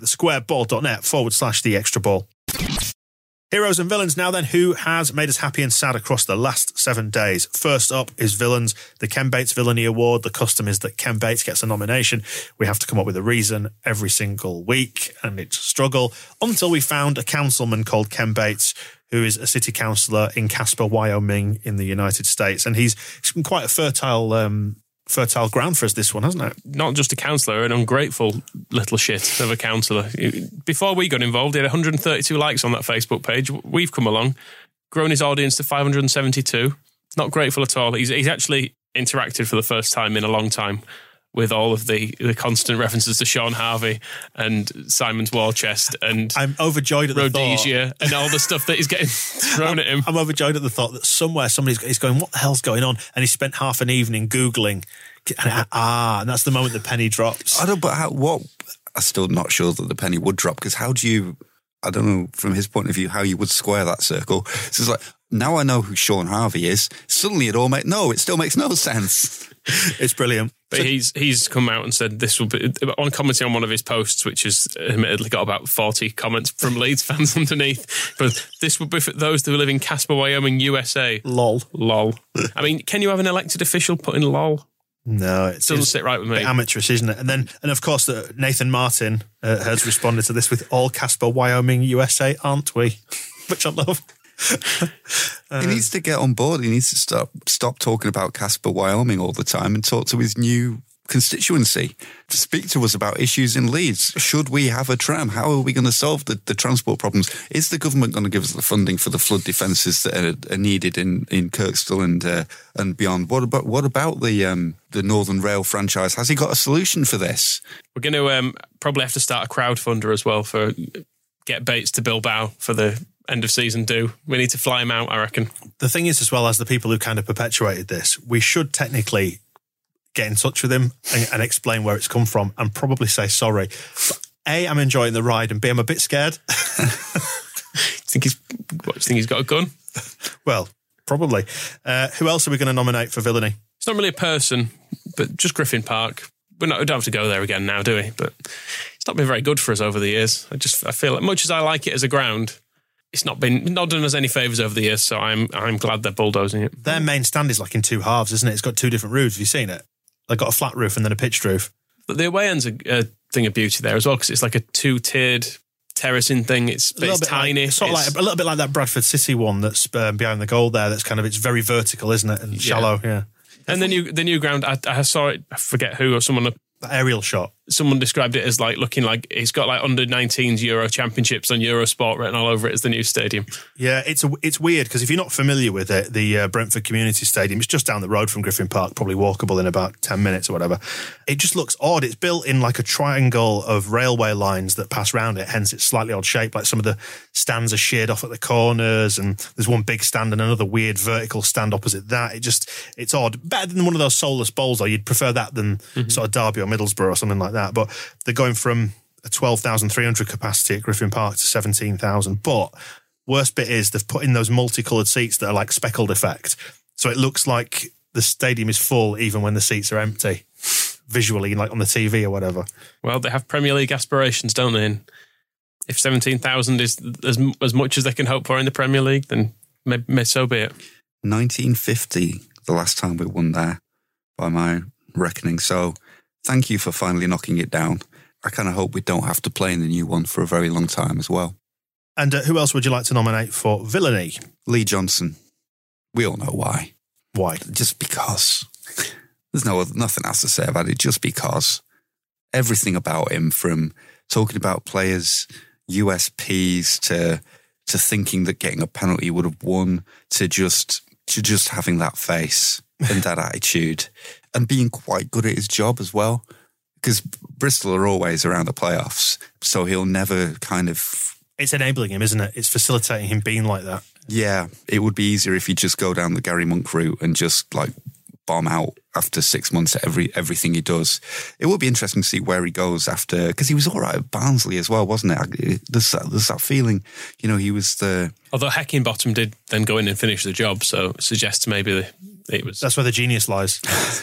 thesquareball.net/the-extra-ball. Heroes and villains now then. Who has made us happy and sad across the last 7 days? First up is villains. The Ken Bates Villainy Award. The custom is that Ken Bates gets a nomination. We have to come up with a reason every single week, and it's a struggle until we found a councilman called Ken Bates, who is a city councillor in Casper, Wyoming in the United States. And he's been quite a fertile ground for us, this one, hasn't it? Not just a councillor, an ungrateful little shit of a councillor. Before we got involved, he had 132 likes on that Facebook page. We've come along, grown his audience to 572. Not grateful at all. He's actually interacted for the first time in a long time with all of the constant references to Sean Harvey and Simon's War Chest and I'm overjoyed at the Rhodesia thought. And all the stuff that is getting thrown at him. I'm overjoyed at the thought that somewhere somebody's going, what the hell's going on? And he spent half an evening Googling. And that's the moment the penny drops. I don't, but I'm still not sure that the penny would drop, because how do you, I don't know, from his point of view, how you would square that circle. So it's like, now I know who Sean Harvey is. Suddenly it still makes no sense. It's brilliant. But he's come out and said this will be, on commenting on one of his posts, which has admittedly got about 40 comments from Leeds fans underneath, but this will be for those who live in Casper, Wyoming, USA. Lol. I mean, can you have an elected official put in lol? No, it doesn't sit right with me. Amateurish, isn't it? And of course, Nathan Martin has responded to this with all Casper, Wyoming, USA, aren't we? Which I love. He needs to get on board. He needs to stop talking about Casper, Wyoming all the time and talk to his new constituency to speak to us about issues in Leeds. Should we have a tram? How are we going to solve the transport problems? Is the government going to give us the funding for the flood defences that are needed in Kirkstall and beyond? What about the Northern Rail franchise? Has he got a solution for this? We're going to probably have to start a crowdfunder as well for Get Bates to Bilbao for the end of season do. We need to fly him out, I reckon. The thing is, as well as the people who kind of perpetuated this, we should technically get in touch with him and explain where it's come from and probably say sorry. But A, I'm enjoying the ride, and B, I'm a bit scared. Do you think he's got a gun? Well, probably. Who else are we going to nominate for villainy? It's not really a person, but just Griffin Park. We don't have to go there again now, do we? But it's not been very good for us over the years. I feel like, much as I like it as a ground, it's not done us any favours over the years, so I'm glad they're bulldozing it. Their main stand is like in two halves, isn't it? It's got two different roofs. Have you seen it? They've got a flat roof and then a pitched roof. But the away end's a thing of beauty there as well, because it's like a two-tiered terracing thing. It's tiny. Like, a little bit like that Bradford City one that's behind the goal there. That's kind of, it's very vertical, isn't it? And shallow, yeah. And the new ground, I saw it, I forget who, or someone... The aerial shot. Someone described it as like looking like it's got like under-19s Euro Championships on Eurosport written all over it as the new stadium. Yeah, it's weird because if you're not familiar with it, the Brentford Community Stadium, it's just down the road from Griffin Park, probably walkable in about 10 minutes or whatever. It just looks odd. It's built in like a triangle of railway lines that pass around it, hence it's slightly odd shape. Like some of the stands are sheared off at the corners, and there's one big stand and another weird vertical stand opposite that. It's odd. Better than one of those soulless bowls, though. You'd prefer that than sort of Derby or Middlesbrough or something like that. But they're going from a 12,300 capacity at Griffin Park to 17,000. But worst bit is they've put in those multicoloured seats that are like speckled effect. So it looks like the stadium is full even when the seats are empty, visually, like on the TV or whatever. Well, they have Premier League aspirations, don't they? And if 17,000 is as much as they can hope for in the Premier League, then may so be it. 1950, the last time we won there, by my reckoning. So thank you for finally knocking it down. I kind of hope we don't have to play in the new one for a very long time as well. And who else would you like to nominate for villainy? Lee Johnson. We all know why. Why? Just because. There's nothing else to say about it. Just because. Everything about him, from talking about players' USPs to thinking that getting a penalty would have won, to just having that face and that attitude, and being quite good at his job as well. Because Bristol are always around the playoffs, so he'll never kind of... It's enabling him, isn't it? It's facilitating him being like that. Yeah, it would be easier if you just go down the Gary Monk route and just like bomb out after 6 months at everything he does. It will be interesting to see where he goes after, because he was all right at Barnsley as well, wasn't it? There's that feeling, he was the... Although Heckingbottom did then go in and finish the job, so it suggests maybe it was... That's where the genius lies.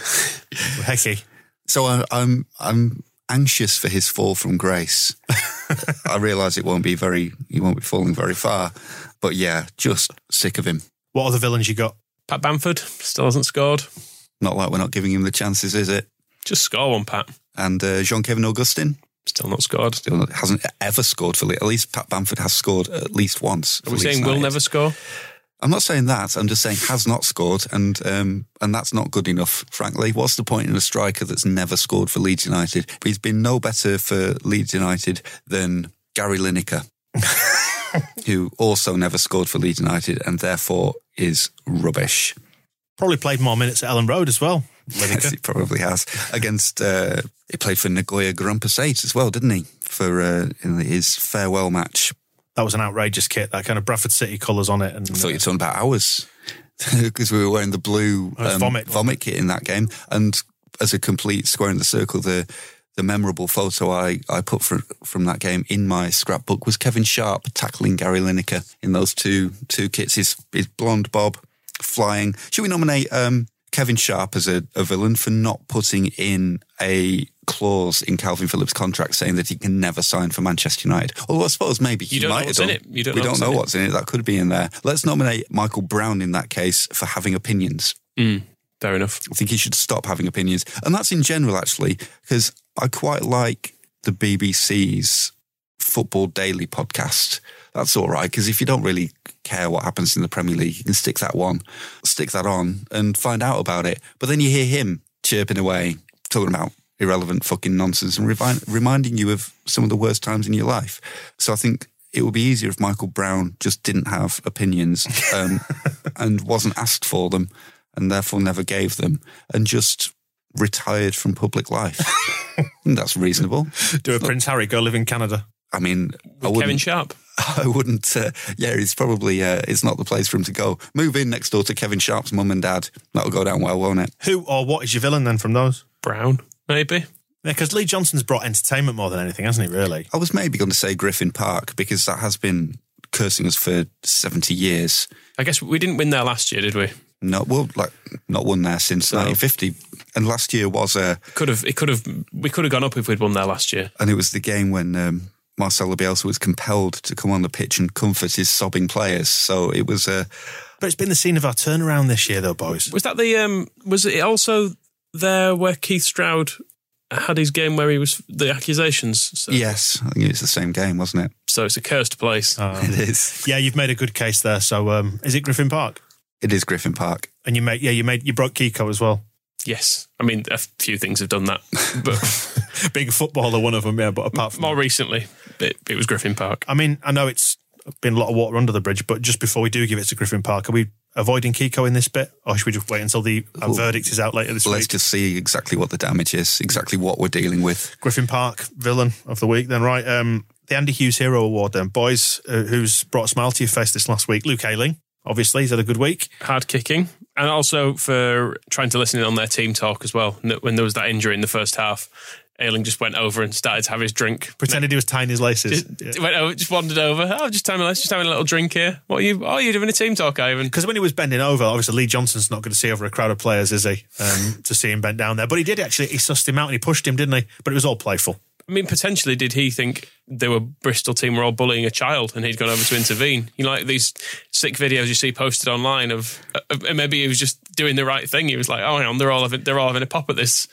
Hecky. So I'm anxious for his fall from grace. I realise he won't be falling very far. But yeah, just sick of him. What other villains you got? Pat Bamford still hasn't scored. Not like we're not giving him the chances, is it? Just score one, Pat. And Jean-Kevin Augustin? Still not scored. Hasn't ever scored for Leeds. At least Pat Bamford has scored at least once. Are we saying will never score? I'm not saying that. I'm just saying has not scored, and that's not good enough, frankly. What's the point in a striker that's never scored for Leeds United? But he's been no better for Leeds United than Gary Lineker, who also never scored for Leeds United and therefore is rubbish. Probably played more minutes at Ellen Road as well. Yes, he probably has. He played for Nagoya Grampus 8 as well, didn't he? For in his farewell match. That was an outrageous kit, that kind of Bradford City colours on it. And I thought you were talking about ours, because we were wearing the blue vomit kit in that game. And as a complete square in the circle, the memorable photo I put from that game in my scrapbook was Kevin Sharp tackling Gary Lineker in those two kits. His blonde bob flying. Should we nominate Kevin Sharp as a villain for not putting in a clause in Calvin Phillips' contract saying that he can never sign for Manchester United? Although I suppose maybe he might have done. We don't know what's in it. That could be in there. Let's nominate Michael Brown in that case for having opinions. Fair enough. I think he should stop having opinions. And that's in general, actually, because I quite like the BBC's Football Daily podcast. That's all right, because if you don't really care what happens in the Premier League, you can stick that on and find out about it. But then you hear him chirping away, talking about irrelevant fucking nonsense and reminding you of some of the worst times in your life. So I think it would be easier if Michael Brown just didn't have opinions and wasn't asked for them and therefore never gave them and just retired from public life. That's reasonable. Do a Prince Harry, go live in Canada. I mean... With Kevin Sharp. I wouldn't. He's probably. It's not the place for him to go. Move in next door to Kevin Sharp's mum and dad. That'll go down well, won't it? Who or what is your villain then from those? Brown, maybe. Yeah, because Lee Johnson's brought entertainment more than anything, hasn't he, really? I was maybe going to say Griffin Park, because that has been cursing us for 70 years. I guess we didn't win there last year, did we? No, well, not won there since 1950. And last year was we could have gone up if we'd won there last year. And it was the game when Marcelo Bielsa was compelled to come on the pitch and comfort his sobbing players. So it was But it's been the scene of our turnaround this year, though, boys. Was that was it also there where Keith Stroud had his game where he was the accusations? So. Yes, I think it's the same game, wasn't it? So it's a cursed place. It is. Yeah, you've made a good case there. So is it Griffin Park? It is Griffin Park. And you broke Kiko as well. Yes. I mean, a few things have done that. But being a footballer, one of them, yeah, but apart from more recently, it was Griffin Park. I mean, I know it's been a lot of water under the bridge, but just before we do give it to Griffin Park, are we avoiding Kiko in this bit? Or should we just wait until the verdict is out later this week? Let's just see exactly what the damage is, exactly what we're dealing with. Griffin Park, villain of the week then, right? The Andy Hughes Hero Award then. Boys, who's brought a smile to your face this last week? Luke Ayling. Obviously, he's had a good week. Hard kicking. And also for trying to listen in on their team talk as well. When there was that injury in the first half, Ayling just went over and started to have his drink. Pretended he was tying his laces. Just wandered over. Oh, just tying my laces, just having a little drink here. What are you? Oh, you're doing a team talk, Ivan? Because when he was bending over, obviously Lee Johnson's not going to see over a crowd of players, is he? To see him bent down there. But he did actually, he sussed him out and he pushed him, didn't he? But it was all playful. I mean, potentially, did he think they were Bristol team were all bullying a child and he'd gone over to intervene? You know, like these sick videos you see posted online of maybe he was just doing the right thing. He was like, oh, hang on, they're all having a pop at this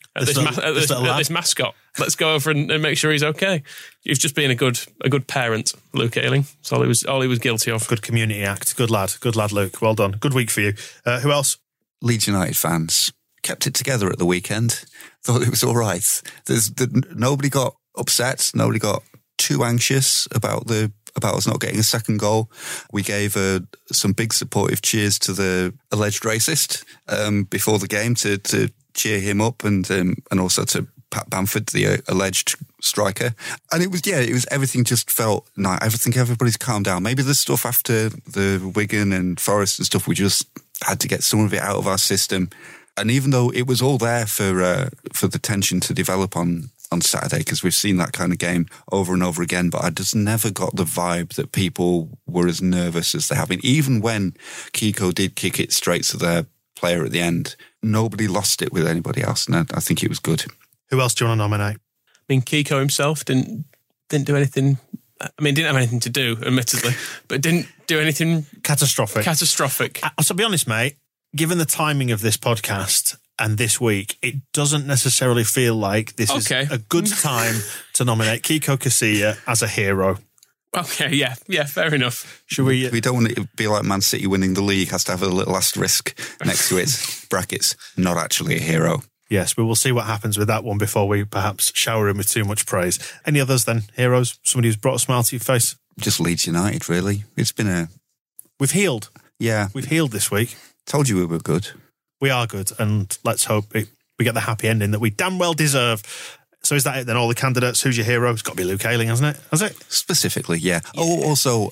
mascot. Let's go over and make sure he's okay. He was just being a good parent, Luke Ayling. That's all he was guilty of. Good community act. Good lad, Luke. Well done. Good week for you. Who else? Leeds United fans kept it together at the weekend. Thought it was all right. Nobody got upset. Nobody got too anxious about us not getting a second goal. We gave some big supportive cheers to the alleged racist before the game to cheer him up and also to Pat Bamford, the alleged striker. And it was everything just felt nice. I think everybody's calmed down. Maybe the stuff after the Wigan and Forest and stuff, we just had to get some of it out of our system. And even though it was all there for the tension to develop on Saturday, because we've seen that kind of game over and over again, but I just never got the vibe that people were as nervous as they have been. Even when Kiko did kick it straight to their player at the end, nobody lost it with anybody else, and I think it was good. Who else do you want to nominate? I mean, Kiko himself didn't do anything. I mean, didn't have anything to do, admittedly, but didn't do anything catastrophic. To be honest, mate, given the timing of this podcast and this week, it doesn't necessarily feel like this is a good time to nominate Kiko Casilla as a hero. Okay, yeah, fair enough. Should we? We don't want it to be like Man City winning the league has to have a little asterisk next to its brackets. Not actually a hero. Yes, but we'll see what happens with that one before we perhaps shower him with too much praise. Any others then? Heroes? Somebody who's brought a smile to your face? Just Leeds United, really. It's been We've healed. Yeah. We've healed this week. Told you we were good. We are good, and let's hope we get the happy ending that we damn well deserve. So is that it then? All the candidates? Who's your hero? It's got to be Luke Ayling, hasn't it? Has it? Specifically, yeah. Oh, also,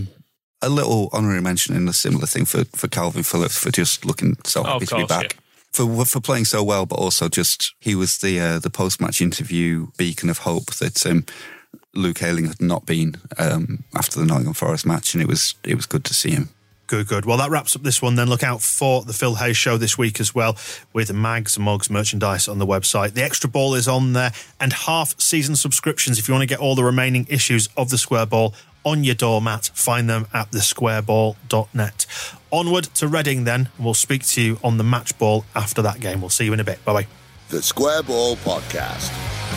a little honorary mention in a similar thing for Calvin Phillips for just looking so happy to be back. Yeah. For playing so well, but also just he was the post-match interview beacon of hope that Luke Ayling had not been after the Nottingham Forest match, and it was good to see him. Good. Well, that wraps up this one then. Look out for the Phil Hayes Show this week as well, with mags and mugs merchandise on the website. The Extra Ball is on there, and half-season subscriptions if you want to get all the remaining issues of The Square Ball on your doormat. Find them at thesquareball.net. Onward to Reading then. We'll speak to you on the match ball after that game. We'll see you in a bit. Bye-bye. The Square Ball Podcast.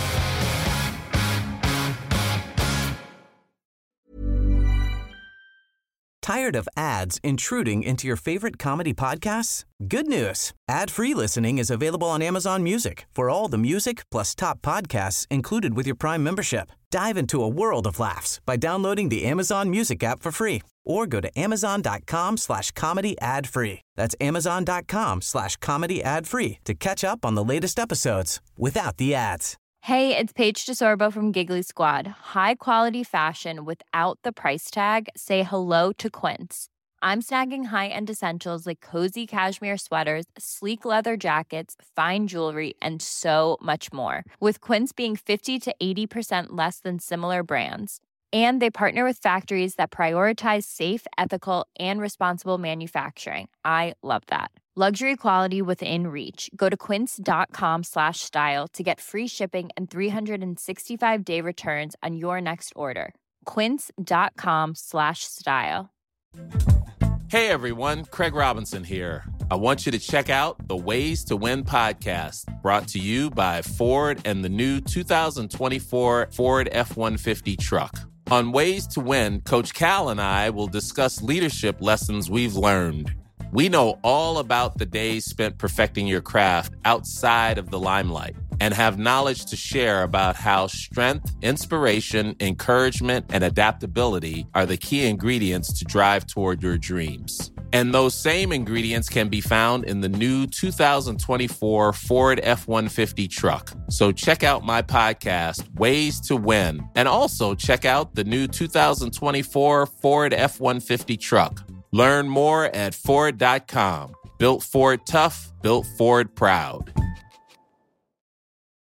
Tired of ads intruding into your favorite comedy podcasts? Good news. Ad-free listening is available on Amazon Music for all the music plus top podcasts included with your Prime membership. Dive into a world of laughs by downloading the Amazon Music app for free or go to amazon.com/comedy ad-free. That's amazon.com/comedy ad-free to catch up on the latest episodes without the ads. Hey, it's Paige DeSorbo from Giggly Squad. High quality fashion without the price tag. Say hello to Quince. I'm snagging high-end essentials like cozy cashmere sweaters, sleek leather jackets, fine jewelry, and so much more. With Quince being 50 to 80% less than similar brands. And they partner with factories that prioritize safe, ethical, and responsible manufacturing. I love that. Luxury quality within reach. Go to quince.com/style to get free shipping and 365-day returns on your next order. Quince.com/style. Hey everyone, Craig Robinson here. I want you to check out the Ways to Win podcast, brought to you by Ford and the new 2024 Ford F-150 truck. On Ways to Win, Coach Cal and I will discuss leadership lessons we've learned. We know all about the days spent perfecting your craft outside of the limelight and have knowledge to share about how strength, inspiration, encouragement, and adaptability are the key ingredients to drive toward your dreams. And those same ingredients can be found in the new 2024 Ford F-150 truck. So check out my podcast, Ways to Win, and also check out the new 2024 Ford F-150 truck. Learn more at Ford.com. Built Ford tough, built Ford proud.